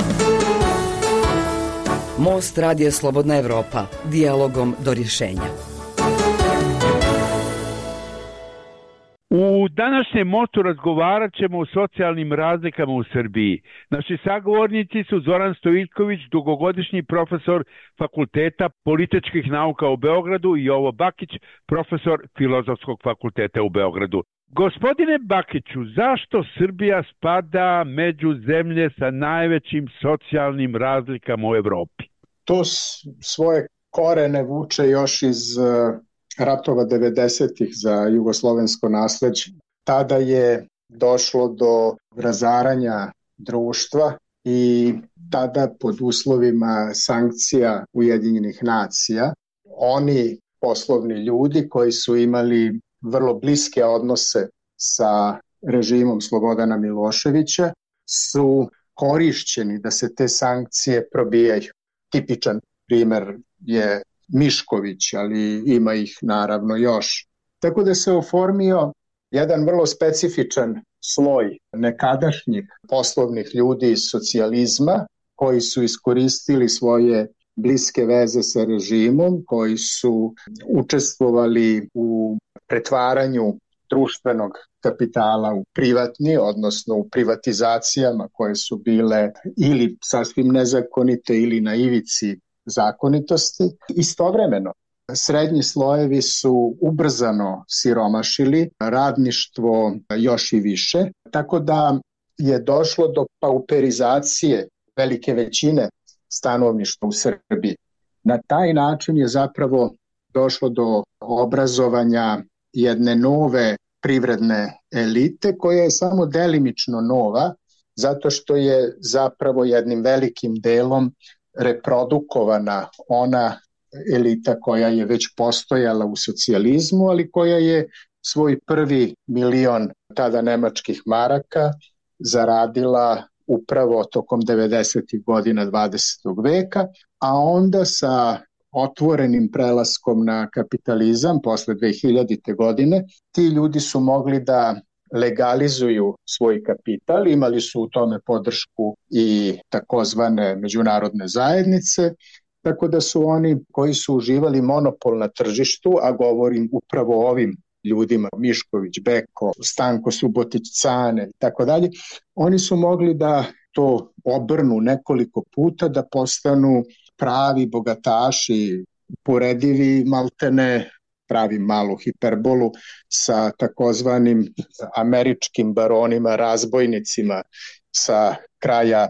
Most Radija Slobodna Evropa. Dijalogom do rješenja. U današnjem mostu razgovarat ćemo o socijalnim razlikama u Srbiji. Naši sagovornici su Zoran Stojiljković, dugogodišnji profesor Fakulteta političkih nauka u Beogradu, i Jovo Bakić, profesor Filozofskog fakulteta u Beogradu. Gospodine Bakiću, zašto Srbija spada među zemlje sa najvećim socijalnim razlikama u Evropi? To svoje korene vuče još iz ratova 90-ih za jugoslovensko nasleđe. Tada je došlo do razaranja društva i tada pod uslovima sankcija Ujedinjenih nacija oni poslovni ljudi koji su imali vrlo bliske odnose sa režimom Slobodana Miloševića su korišćeni da se te sankcije probijaju. Tipičan primer je Mišković, ali ima ih naravno još. Tako da se oformio jedan vrlo specifičan sloj nekadašnjih poslovnih ljudi iz socijalizma koji su iskoristili svoje bliske veze sa režimom, koji su učestvovali u pretvaranju društvenog kapitala u privatni, odnosno u privatizacijama koje su bile ili sasvim nezakonite ili na ivici zakonitosti. Istovremeno, srednji slojevi su ubrzano siromašili, radništvo još i više, tako da je došlo do pauperizacije velike većine stanovništva u Srbiji. Na taj način je zapravo došlo do obrazovanja jedne nove privredne elite koja je samo delimično nova, zato što je zapravo jednim velikim delom reprodukovana ona elita koja je već postojala u socijalizmu, ali koja je svoj prvi milion tada nemačkih maraka zaradila upravo tokom 90. godina 20. veka, a onda sa otvorenim prelaskom na kapitalizam posle 2000. godine, ti ljudi su mogli da legalizuju svoj kapital, imali su u tome podršku i takozvane međunarodne zajednice, tako da su oni koji su uživali monopol na tržištu, a govorim upravo o ovim ljudima, Mišković, Beko, Stanko Subotić, Cane i tako dalje, oni su mogli da to obrnu nekoliko puta, da postanu pravi bogataši, poredivi maltene, pravim malu hiperbolu, sa takozvanim američkim baronima, razbojnicima sa kraja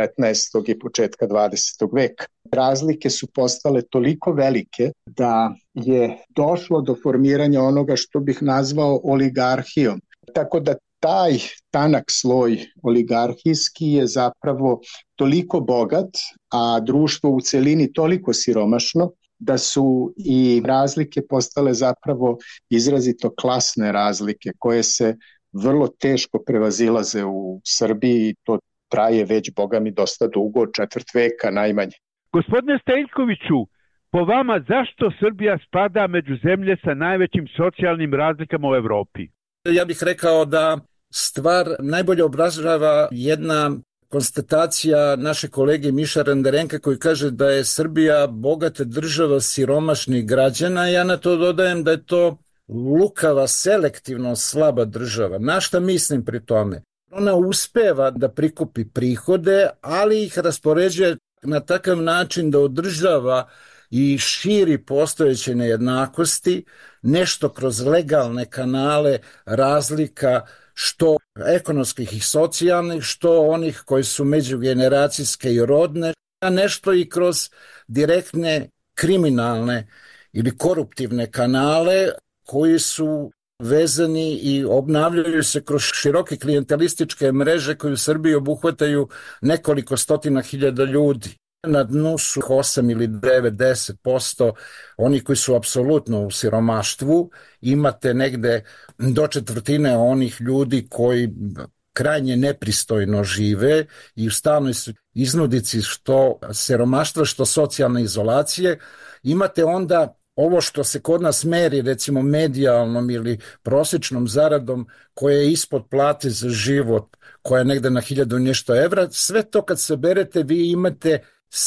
19. i početka 20. veka. Razlike su postale toliko velike da je došlo do formiranja onoga što bih nazvao oligarhijom. Tako da taj tanak sloj oligarhijski je zapravo toliko bogat, a društvo u celini toliko siromašno, da su i razlike postale zapravo izrazito klasne razlike koje se vrlo teško prevazilaze u Srbiji. To traje već, boga mi, dosta dugo, 4 veka najmanje. Gospodine Stajljkoviću, po vama zašto Srbija spada među zemlje sa najvećim socijalnim razlikama u Evropi? Ja bih rekao da stvar najbolje obražava jedna konstatacija naše kolege Miša Renderenka koji kaže da je Srbija bogata država siromašnih građana. Ja na to dodajem da je to lukava, selektivno slaba država. Na šta mislim pri tome? Ona uspeva da prikupi prihode, ali ih raspoređuje na takav način da održava i širi postojeće nejednakosti, nešto kroz legalne kanale razlika, što ekonomskih i socijalnih, što onih koji su međugeneracijske i rodne, a nešto i kroz direktne kriminalne ili koruptivne kanale koji su vezani i obnavljaju se kroz široke klijentelističke mreže koje u Srbiji obuhvataju nekoliko stotina hiljada ljudi. Na dnu su 8 ili 9, 10% oni koji su apsolutno u siromaštvu. Imate negde do 1/4 onih ljudi koji krajnje nepristojno žive i u stalnoj su iznudici što siromaštva, što socijalne izolacije. Imate onda ovo što se kod nas meri, recimo medijalnom ili prosječnom zaradom, koja je ispod plate za život, koja je negde na 1000 nešto evra, sve to kad saberete vi imate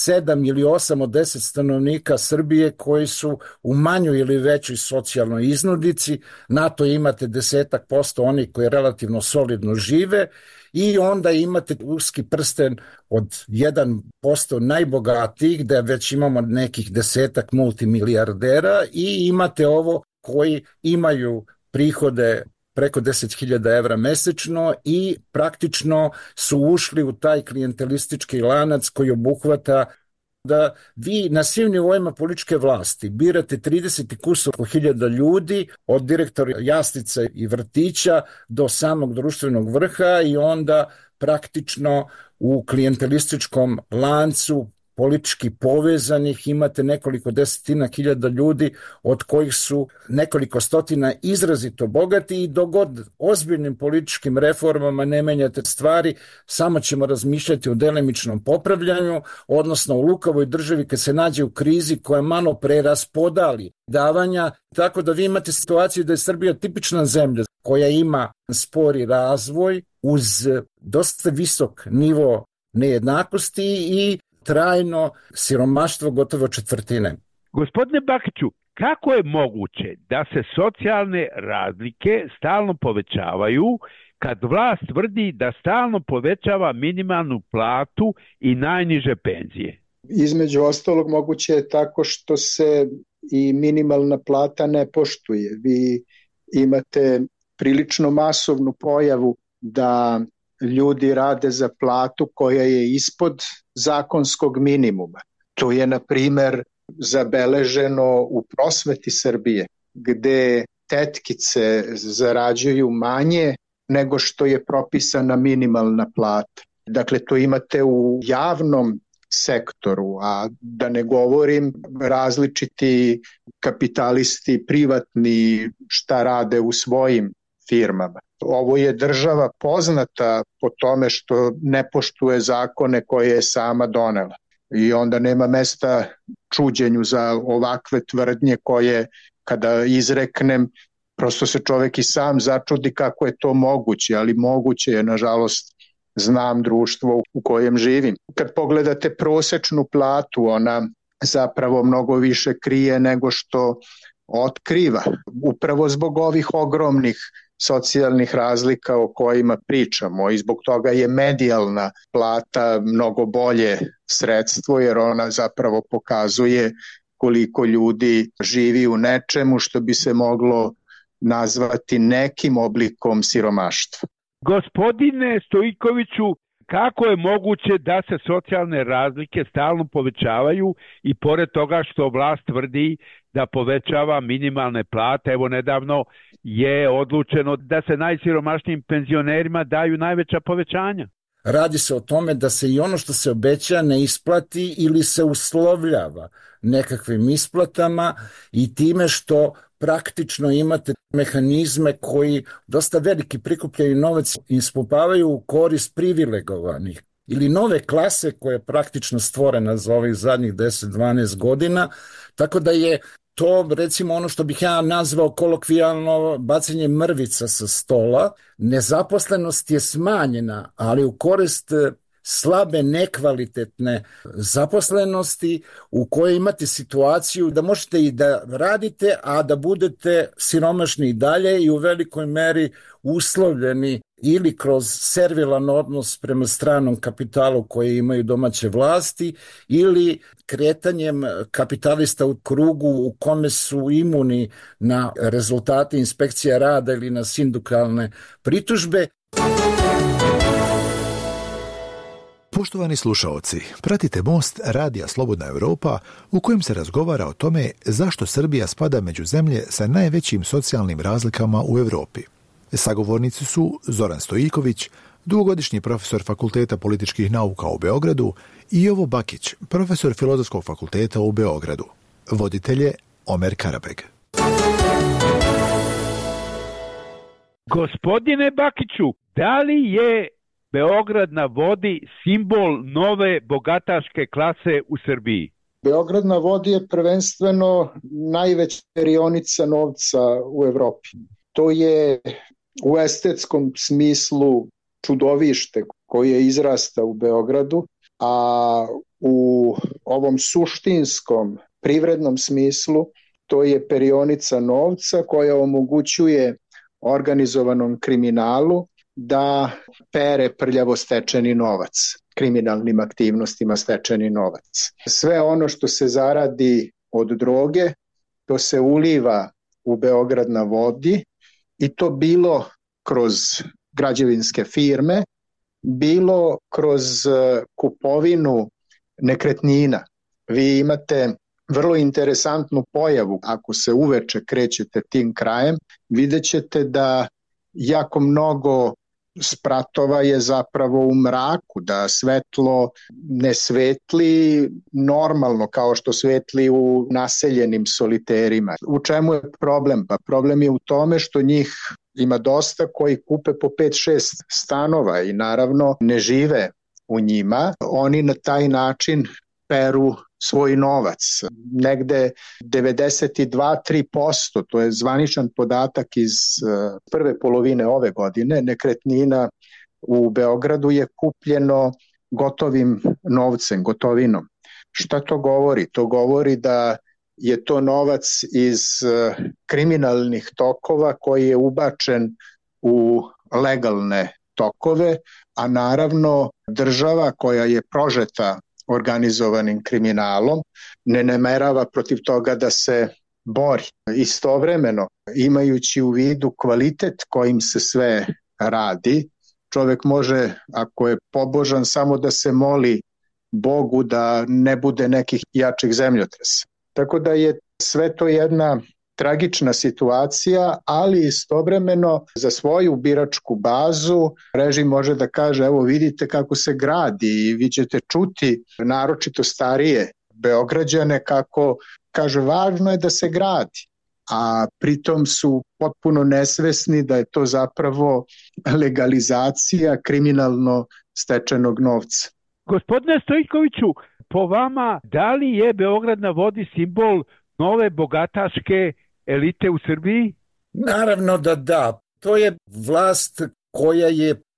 7 ili 8 od 10 stanovnika Srbije koji su u manjoj ili većoj socijalnoj iznudici, na to imate 10% onih koji relativno solidno žive i onda imate uski prsten od 1% najbogatijih, da već imamo nekih 10 multimilijardera i imate ovo koji imaju prihode preko 10.000 evra mesečno i praktično su ušli u taj klijentelistički lanac koji obuhvata da vi na svim nivoima političke vlasti birate 30 kusur hiljada ljudi, od direktora jaslica i vrtića do samog društvenog vrha i onda praktično u klijentelističkom lancu politički povezanih imate nekoliko desetina hiljada ljudi od kojih su nekoliko stotina izrazito bogati i dogod ozbiljnim političkim reformama ne menjate stvari, samo ćemo razmišljati o delimičnom popravljanju, odnosno u lukavoj državi kad se nađe u krizi koja malo preraspodali davanja, tako da vi imate situaciju da je Srbija tipična zemlja koja ima spori razvoj uz dosta visok nivo nejednakosti i trajno siromaštvo gotovo 1/4. Gospodine Bakiću, kako je moguće da se socijalne razlike stalno povećavaju kad vlast tvrdi da stalno povećava minimalnu platu i najniže penzije? Između ostalog moguće je tako što se i minimalna plata ne poštuje. Vi imate prilično masovnu pojavu da ljudi rade za platu koja je ispod zakonskog minimuma. To je, na primer, zabeleženo u prosveti Srbije, gde tetkice zarađuju manje nego što je propisana minimalna plata. Dakle, to imate u javnom sektoru, a da ne govorim različiti kapitalisti, privatni, šta rade u svojim firmama. Ovo je država poznata po tome što ne poštuje zakone koje je sama donela. I onda nema mesta čuđenju za ovakve tvrdnje koje, kada izreknem, prosto se čovek i sam začudi kako je to moguće, ali moguće je, nažalost, znam društvo u kojem živim. Kad pogledate prosečnu platu, ona zapravo mnogo više krije nego što otkriva upravo zbog ovih ogromnih socijalnih razlika o kojima pričamo i zbog toga je medijalna plata mnogo bolje sredstvo jer ona zapravo pokazuje koliko ljudi živi u nečemu što bi se moglo nazvati nekim oblikom siromaštva. Gospodine Stojkoviću, kako je moguće da se socijalne razlike stalno povećavaju i pored toga što vlast tvrdi da povećava minimalne plate, evo nedavno je odlučeno da se najsiromašnijim penzionerima daju najveća povećanja? Radi se o tome da se i ono što se obeća ne isplati ili se uslovljava nekakvim isplatama i time što praktično imate mehanizme koji dosta veliki prikupljaju novac i ispumpavaju u korist privilegovanih ili nove klase koja je praktično stvorena za ovih zadnjih 10-12 godina, tako da je to recimo ono što bih ja nazvao kolokvijalno bacanje mrvica sa stola. Nezaposlenost je smanjena, ali u korist slabe, nekvalitetne zaposlenosti u kojoj imate situaciju da možete i da radite, a da budete siromašni i dalje i u velikoj meri uslovljeni ili kroz servilan odnos prema stranom kapitalu koje imaju domaće vlasti ili kretanjem kapitalista u krugu u kome su imuni na rezultate inspekcija rada ili na sindikalne pritužbe. Poštovani slušaoci, pratite Most Radija Slobodna Europa u kojem se razgovara o tome zašto Srbija spada među zemlje sa najvećim socijalnim razlikama u Europi. Sagovornici su Zoran Stojiljković, dugogodišnji profesor Fakulteta političkih nauka u Beogradu i Jovo Bakić, profesor Filozofskog fakulteta u Beogradu. Voditelje Omer Karabeg. Gospodine Bakiću, da li je Beograd na vodi simbol nove bogataške klase u Srbiji? Beograd na vodi je prvenstveno najveća perionica novca u Evropi. To je u estetskom smislu čudovište koje izrasta u Beogradu, a u ovom suštinskom privrednom smislu to je perionica novca koja omogućuje organizovanom kriminalu da pere prljavo stečeni novac, kriminalnim aktivnostima stečeni novac. Sve ono što se zaradi od droge, to se uliva u Beograd na vodi i to bilo kroz građevinske firme, bilo kroz kupovinu nekretnina. Vi imate vrlo interesantnu pojavu, ako se uveče krećete tim krajem, vidjet ćete da jako mnogo spratova je zapravo u mraku, da svetlo ne svetli normalno kao što svetli u naseljenim soliterima. U čemu je problem? Pa problem je u tome što njih ima dosta koji kupe po 5-6 stanova i naravno ne žive u njima. Oni na taj način peru svoj novac. Negde 92-3%, to je zvaničan podatak iz prve polovine ove godine, nekretnina u Beogradu je kupljeno gotovim novcem, gotovinom. Šta to govori? To govori da je to novac iz kriminalnih tokova koji je ubačen u legalne tokove, a naravno država koja je prožeta organizovanim kriminalom ne namerava protiv toga da se bori. Istovremeno, imajući u vidu kvalitet kojim se sve radi, čovjek može, ako je pobožan, samo da se moli Bogu da ne bude nekih jačih zemljotresa. Tako da je sve to jedna tragična situacija, ali istovremeno za svoju biračku bazu režim može da kaže evo vidite kako se gradi i vi ćete čuti naročito starije Beograđane kako kaže važno je da se gradi, a pritom su potpuno nesvesni da je to zapravo legalizacija kriminalno stečenog novca. Gospodine Stojkoviću, po vama, da li je Beograd na vodi simbol nove bogataške elite u Srbiji? Naravno da da. To je vlast koja je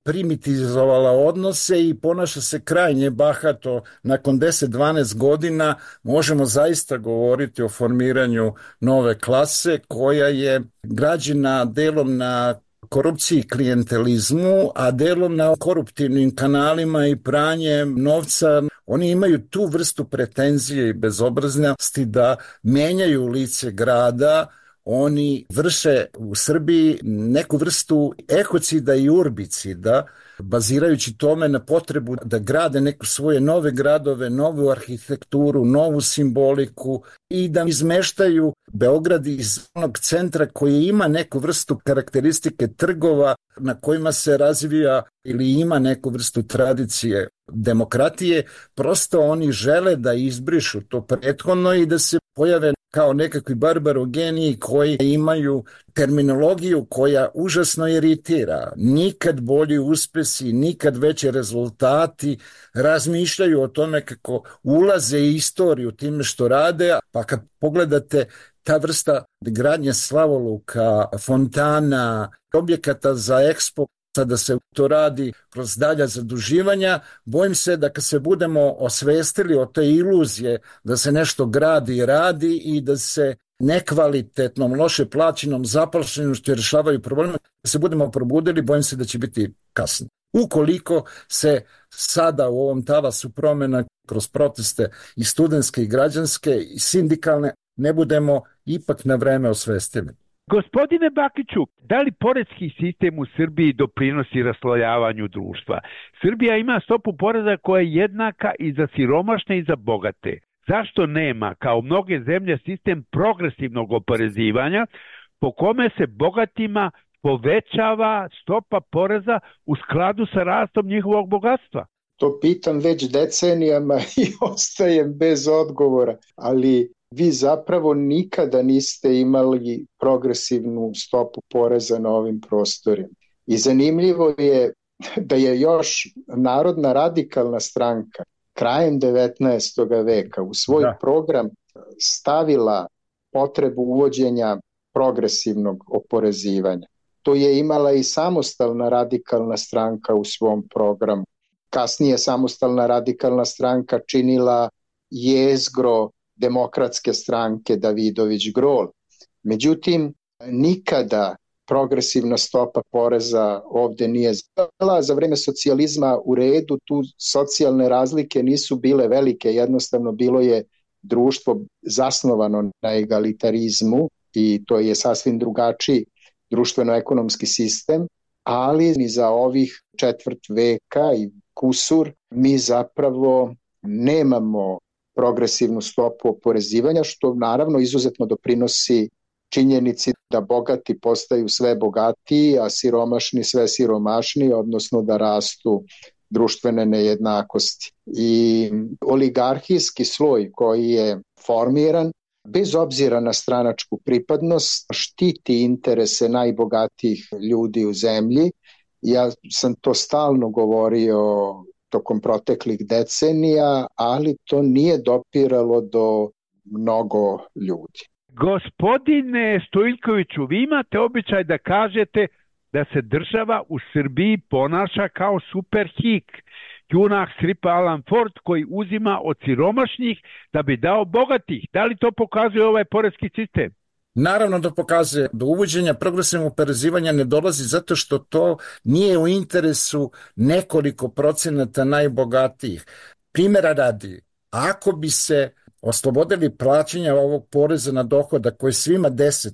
primitizovala odnose i ponaša se krajnje bahato. Nakon 10-12 godina možemo zaista govoriti o formiranju nove klase koja je građena delom na korupciji i klijentelizmu, a delom na koruptivnim kanalima i pranjem novca. Oni imaju tu vrstu pretenzije i bezobraznosti da menjaju lice grada. Oni vrše u Srbiji neku vrstu ekocida i urbicida, bazirajući tome na potrebu da grade neku svoje nove gradove, novu arhitekturu, novu simboliku i da izmeštaju Beograd iz onog centra koji ima neku vrstu karakteristike trgova na kojima se razvija ili ima neku vrstu tradicije demokratije. Prosto oni žele da izbrišu to prethodno i da se pojave kao nekakvi barbarogeniji koji imaju terminologiju koja užasno iritira. Nikad bolji uspesi, nikad veći rezultati, razmišljaju o tome kako ulaze u istoriju time što rade, pa kad pogledate ta vrsta gradnje slavoluka, fontana, objekata za ekspo, da se to radi kroz dalja zaduživanja, bojim se da kad se budemo osvestili o te iluzije da se nešto gradi i radi i da se nekvalitetnom, loše plaćenom zaposlenošću rješavaju probleme, da se budemo probudili, bojim se da će biti kasno. Ukoliko se sada u ovom talasu promjena kroz proteste i studentske i građanske i sindikalne ne budemo ipak na vreme osvestili. Gospodine Bakiću, da li poreski sistem u Srbiji doprinosi raslojavanju društva? Srbija ima stopu poreza koja je jednaka i za siromašne i za bogate. Zašto nema, kao mnoge zemlje, sistem progresivnog oporezivanja po kome se bogatima povećava stopa poreza u skladu sa rastom njihovog bogatstva? To pitam već decenijama i ostajem bez odgovora, ali vi zapravo nikada niste imali progresivnu stopu poreza na ovim prostorima. I zanimljivo je da je još Narodna radikalna stranka krajem 19. veka u svoj program stavila potrebu uvođenja progresivnog oporezivanja. To je imala i Samostalna radikalna stranka u svom programu. Kasnije Samostalna radikalna stranka činila jezgro Demokratske stranke Davidović Grol. Međutim, nikada progresivna stopa poreza ovde nije bila. Za vreme socijalizma u redu, tu socijalne razlike nisu bile velike, jednostavno bilo je društvo zasnovano na egalitarizmu i to je sasvim drugačiji društveno-ekonomski sistem, ali ni za ovih četvrt veka i kusur mi zapravo nemamo progresivnu stopu oporezivanja, što naravno izuzetno doprinosi činjenici da bogati postaju sve bogatiji, a siromašni sve siromašniji, odnosno da rastu društvene nejednakosti. I oligarhijski sloj koji je formiran, bez obzira na stranačku pripadnost, štiti interese najbogatijih ljudi u zemlji. Ja sam to stalno govorio tokom proteklih decenija, ali to nije dopiralo do mnogo ljudi. Gospodine Stojiljkoviću, vi imate običaj da kažete da se država u Srbiji ponaša kao superhik, junak stripa Alan Ford koji uzima od siromašnih da bi dao bogatih. Da li to pokazuje ovaj poreski sistem? Naravno da pokazuje. Do uvođenja progresivnog oporezivanja ne dolazi zato što to nije u interesu nekoliko procenata najbogatijih. Primjera radi, ako bi se oslobodili plaćanja ovog poreza na dohodak koji svima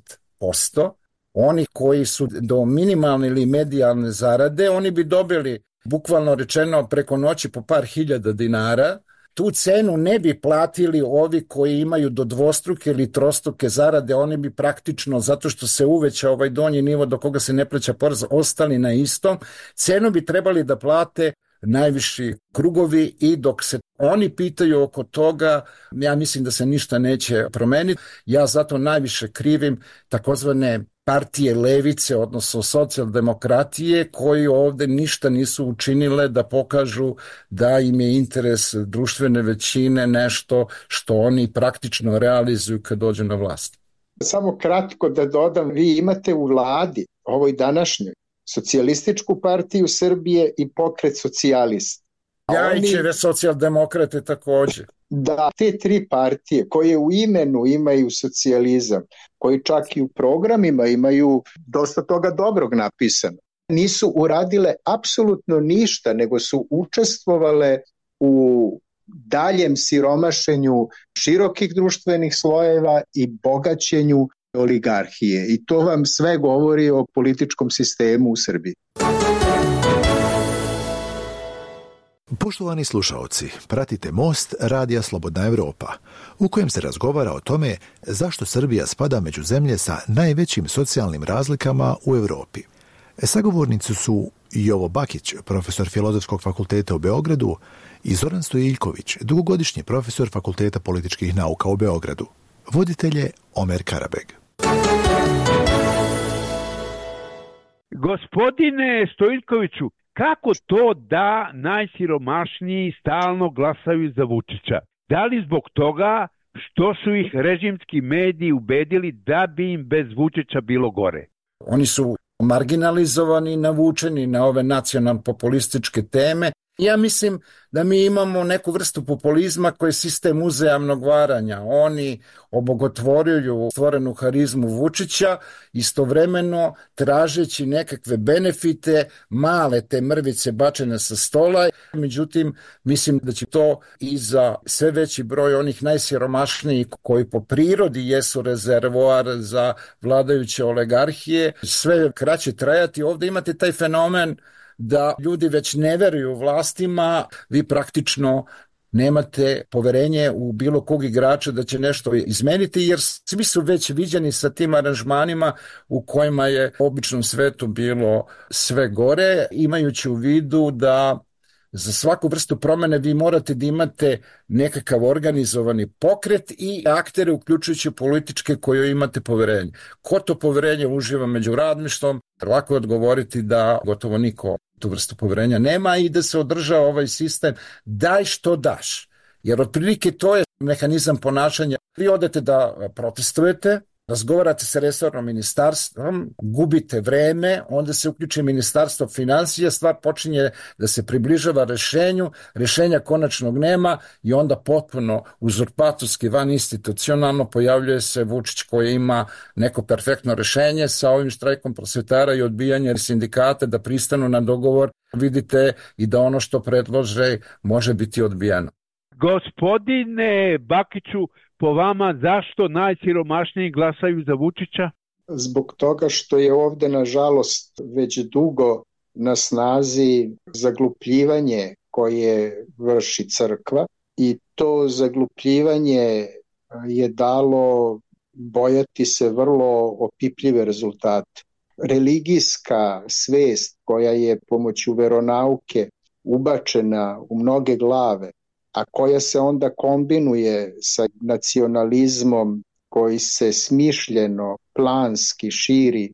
10%, oni koji su do minimalne ili medijalne zarade, oni bi dobili bukvalno rečeno preko noći po par hiljada dinara. Tu cenu ne bi platili ovi koji imaju do dvostruke ili trostruke zarade, oni bi praktično, zato što se uveća ovaj donji nivo do koga se ne plaća porez, ostali na istom. Cenu bi trebali da plate najviši krugovi i dok se oni pitaju oko toga, ja mislim da se ništa neće promeniti. Ja zato najviše krivim takozvane partije levice, odnosno socijaldemokratije, koji ovde ništa nisu učinile da pokažu da im je interes društvene većine nešto što oni praktično realizuju kad dođu na vlast. Samo kratko da dodam, vi imate u vladi, ovoj današnjoj, Socijalističku partiju Srbije i Pokret socijalista. Ljajićeve socijaldemokrate takođe. Da, te tri partije koje u imenu imaju socijalizam, koji čak i u programima imaju dosta toga dobrog napisano, nisu uradile apsolutno ništa, nego su učestvovale u daljem siromašenju širokih društvenih slojeva i bogaćenju oligarhije. I to vam sve govori o političkom sistemu u Srbiji. Poštovani slušaoci, pratite Most Radija Slobodna Evropa, u kojem se razgovara o tome zašto Srbija spada među zemlje sa najvećim socijalnim razlikama u Evropi. Sagovornici su Jovo Bakić, profesor Filozofskog fakulteta u Beogradu, i Zoran Stojiljković, dugogodišnji profesor Fakulteta političkih nauka u Beogradu. Voditelj je Omer Karabeg. Gospodine Stojiljkoviću, kako to da najsiromašniji stalno glasaju za Vučića? Da li zbog toga što su ih režimski mediji ubedili da bi im bez Vučića bilo gore? Oni su marginalizovani, navučeni na ove nacionalno-populističke teme. Ja mislim da mi imamo neku vrstu populizma koji je sistem uzajamnog varanja. Oni obogotvoruju stvorenu harizmu Vučića, istovremeno tražeći nekakve benefite, male te mrvice bačene sa stola. Međutim, mislim da će to i za sve veći broj onih najsiromašnijih koji po prirodi jesu rezervoar za vladajuće oligarhije, sve kraće trajati. Ovde imate taj fenomen da ljudi već ne veruju vlastima, vi praktično nemate poverenje u bilo kog igrača da će nešto izmeniti, jer svi su već viđeni sa tim aranžmanima u kojima je u običnom svetu bilo sve gore, imajući u vidu da za svaku vrstu promene vi morate da imate nekakav organizovani pokret i aktere, uključujući političke koje imate poverenje. Ko to poverenje uživa među radništvom? Lako je odgovoriti da gotovo niko tu vrstu poverenja nema i da se održava ovaj sistem daj što daš. Jer otprilike to je mehanizam ponašanja. Vi odete da protestujete, razgovarate sa resornom ministarstvom, gubite vreme, onda se uključi ministarstvo finansija, stvar počinje da se približava rešenju, rešenja konačnog nema i onda potpuno uzurpatorski van institucionalno pojavljuje se Vučić koji ima neko perfektno rešenje sa ovim štrajkom prosvetara i odbijanje sindikata da pristanu na dogovor. Vidite i da ono što predlože može biti odbijeno. Gospodine Bakiću, po vama zašto najsiromašniji glasaju za Vučića? Zbog toga što je ovde, nažalost, već dugo na snazi zaglupljivanje koje vrši crkva i to zaglupljivanje je dalo bojati se vrlo opipljive rezultate. Religijska svest koja je pomoću veronauke ubačena u mnoge glave, a koja se onda kombinuje sa nacionalizmom koji se smišljeno, planski širi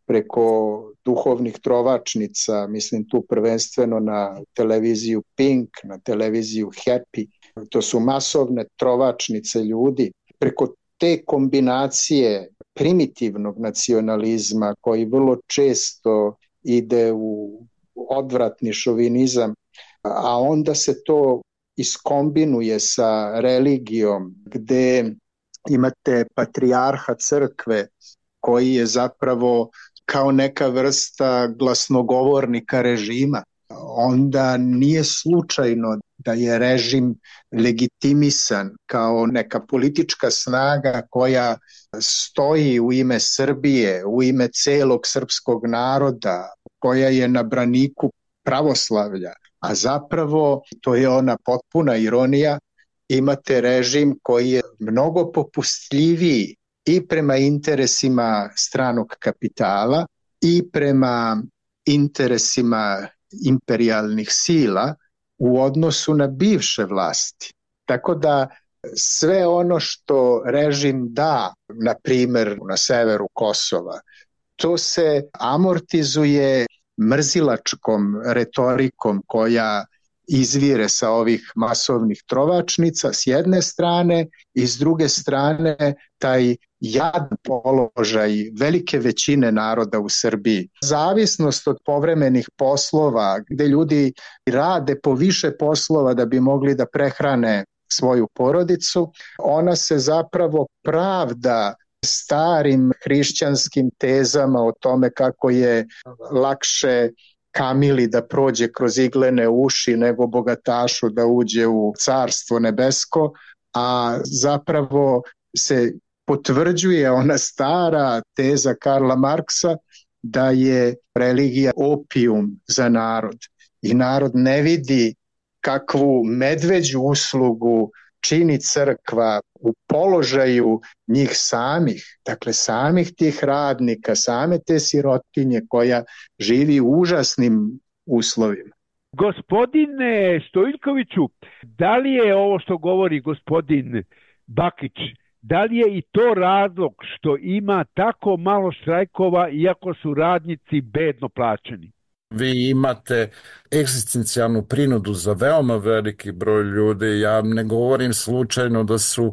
preko duhovnih trovačnica, mislim tu prvenstveno na televiziju Pink, na televiziju Happy, to su masovne trovačnice ljudi, preko te kombinacije primitivnog nacionalizma koji vrlo često ide u odvratni šovinizam, a onda se to iskombinuje sa religijom gde imate patrijarha crkve koji je zapravo kao neka vrsta glasnogovornika režima. Onda nije slučajno da je režim legitimisan kao neka politička snaga koja stoji u ime Srbije, u ime celog srpskog naroda, koja je na braniku pravoslavlja. A zapravo, to je ona potpuna ironija, imate režim koji je mnogo popustljiviji i prema interesima stranog kapitala i prema interesima imperijalnih sila u odnosu na bivše vlasti. Tako da sve ono što režim da, na primer na severu Kosova, to se amortizuje mrzilačkom retorikom koja izvire sa ovih masovnih trovačnica s jedne strane i s druge strane taj jadan položaj velike većine naroda u Srbiji. Zavisnost od povremenih poslova, gde ljudi rade po više poslova da bi mogli da prehrane svoju porodicu, ona se zapravo pravda starim hrišćanskim tezama o tome kako je lakše kamili da prođe kroz iglene uši nego bogatašu da uđe u carstvo nebesko, a zapravo se potvrđuje ona stara teza Karla Marksa da je religija opijum za narod i narod ne vidi kakvu medveđu uslugu čini crkva u položaju njih samih, dakle samih tih radnika, same te sirotinje koja živi u užasnim uslovima. Gospodine Stojiljkoviću, da li je ovo što govori gospodin Bakić, da li je i to razlog što ima tako malo štrajkova iako su radnici bedno plaćeni? Vi imate egzistencijalnu prinudu za veoma veliki broj ljudi. Ja ne govorim slučajno da su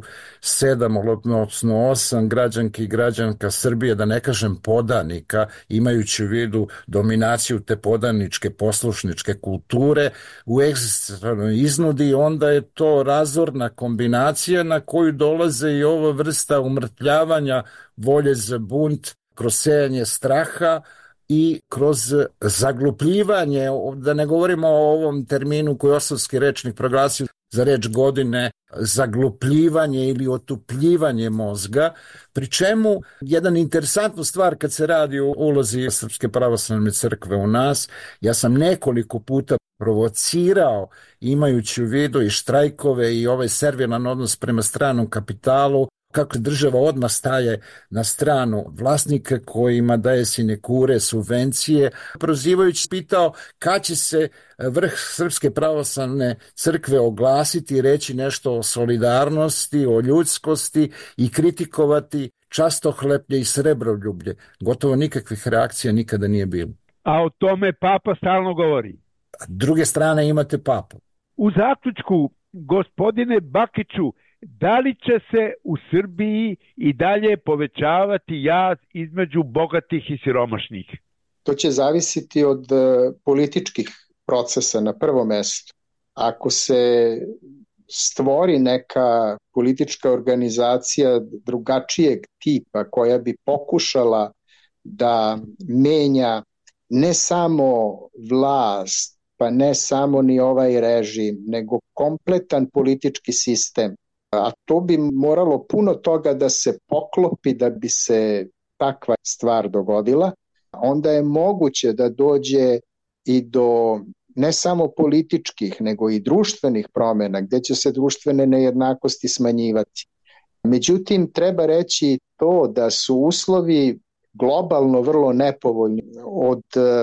7, odnosno 8 građanki i građanka Srbije, da ne kažem podanika, imajući u vidu dominaciju te podaničke poslušničke kulture u egzistencijalnoj iznudi, onda je to razorna kombinacija na koju dolaze i ova vrsta umrtljavanja volje za bunt kroz sejanje straha i kroz zaglupljivanje, da ne govorimo o ovom terminu koji je Osavski rečnik proglasio za reč godine, zaglupljivanje ili otupljivanje mozga, pri čemu jedan interesantnu stvar kad se radi o ulozi Srpske pravoslavne crkve u nas, ja sam nekoliko puta provocirao, imajući u vidu i štrajkove i ovaj servilan odnos prema stranom kapitalu, kako država odmah staje na stranu vlasnika kojima daje sinekure, subvencije, prozivajući pitao kad će se vrh Srpske pravoslavne crkve oglasiti i reći nešto o solidarnosti, o ljudskosti i kritikovati častohleplje i srebroljublje. Gotovo nikakvih reakcija nikada nije bilo. A o tome Papa stalno govori. Druge strane imate Papu. U zaključku, gospodine Bakiću, da li će se u Srbiji i dalje povećavati jaz između bogatih i siromašnih? To će zavisiti od političkih procesa na prvom mestu. Ako se stvori neka politička organizacija drugačijeg tipa koja bi pokušala da menja ne samo vlast, pa ne samo ni ovaj režim, nego kompletan politički sistem, a to bi moralo puno toga da se poklopi da bi se takva stvar dogodila, onda je moguće da dođe i do ne samo političkih, nego i društvenih promjena, gdje će se društvene nejednakosti smanjivati. Međutim, treba reći to da su uslovi globalno vrlo nepovoljni od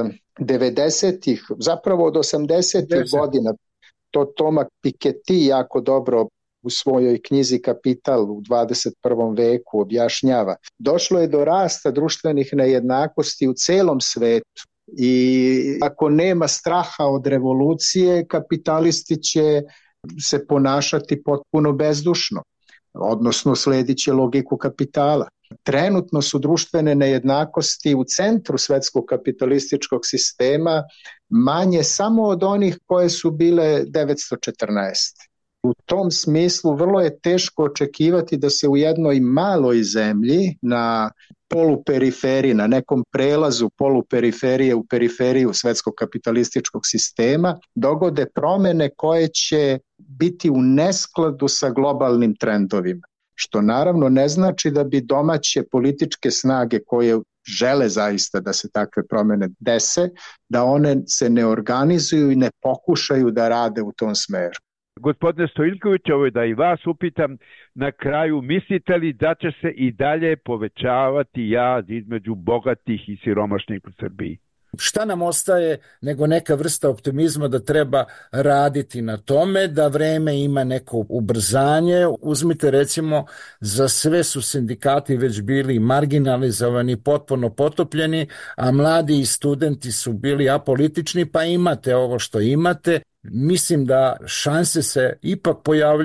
90-ih, zapravo od 80-ih godina. To Thomas Piketty jako dobro u svojoj knjizi Kapital u 21. veku objašnjava. Došlo je do rasta društvenih nejednakosti u celom svetu i ako nema straha od revolucije, kapitalisti će se ponašati potpuno bezdušno, odnosno sledit će logiku kapitala. Trenutno su društvene nejednakosti u centru svetskog kapitalističkog sistema manje samo od onih koje su bile 1914. U tom smislu vrlo je teško očekivati da se u jednoj maloj zemlji na poluperiferiji, na nekom prelazu poluperiferije u periferiju svetskog kapitalističkog sistema dogode promjene koje će biti u neskladu sa globalnim trendovima. Što naravno ne znači da bi domaće političke snage koje žele zaista da se takve promjene dese, da one se ne organizuju i ne pokušaju da rade u tom smeru. Gospodine Stojiljković, ovo je da i vas upitam na kraju, mislite li da će se i dalje povećavati jaz između bogatih i siromašnih u Srbiji? Šta nam ostaje nego neka vrsta optimizma da treba raditi na tome, da vreme ima neko ubrzanje. Uzmite recimo, za sve su sindikati već bili marginalizovani, potpuno potopljeni, a mladi i studenti su bili apolitični, pa imate ovo što imate. Mislim da šanse se ipak pojavljuju,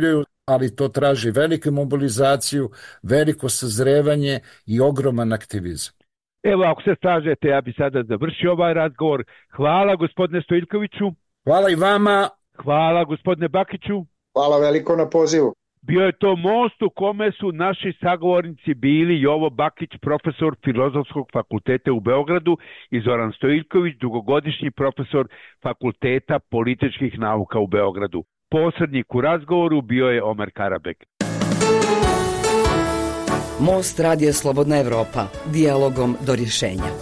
ali to traži veliku mobilizaciju, veliko sazrevanje i ogroman aktivizam. Evo, ako se slažete, ja bi sada završio ovaj razgovor. Hvala gospodine Stojiljkoviću. Hvala i vama. Hvala gospodine Bakiću. Hvala veliko na pozivu. Bio je to most u kome su naši sagovornici bili Jovo Bakić, profesor Filozofskog fakulteta u Beogradu, i Zoran Stojiljković, dugogodišnji profesor Fakulteta političkih nauka u Beogradu. Posrednik u razgovoru bio je Omer Karabek. Most Radija Slobodna Evropa. Dijalogom do rješenja.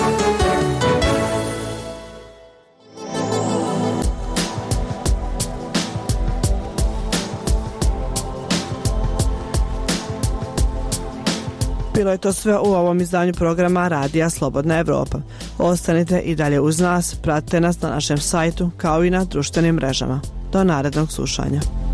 Bilo je to sve u ovom izdanju programa Radija Slobodna Evropa. Ostanite i dalje uz nas, pratite nas na našem sajtu kao i na društvenim mrežama. Do narednog slušanja.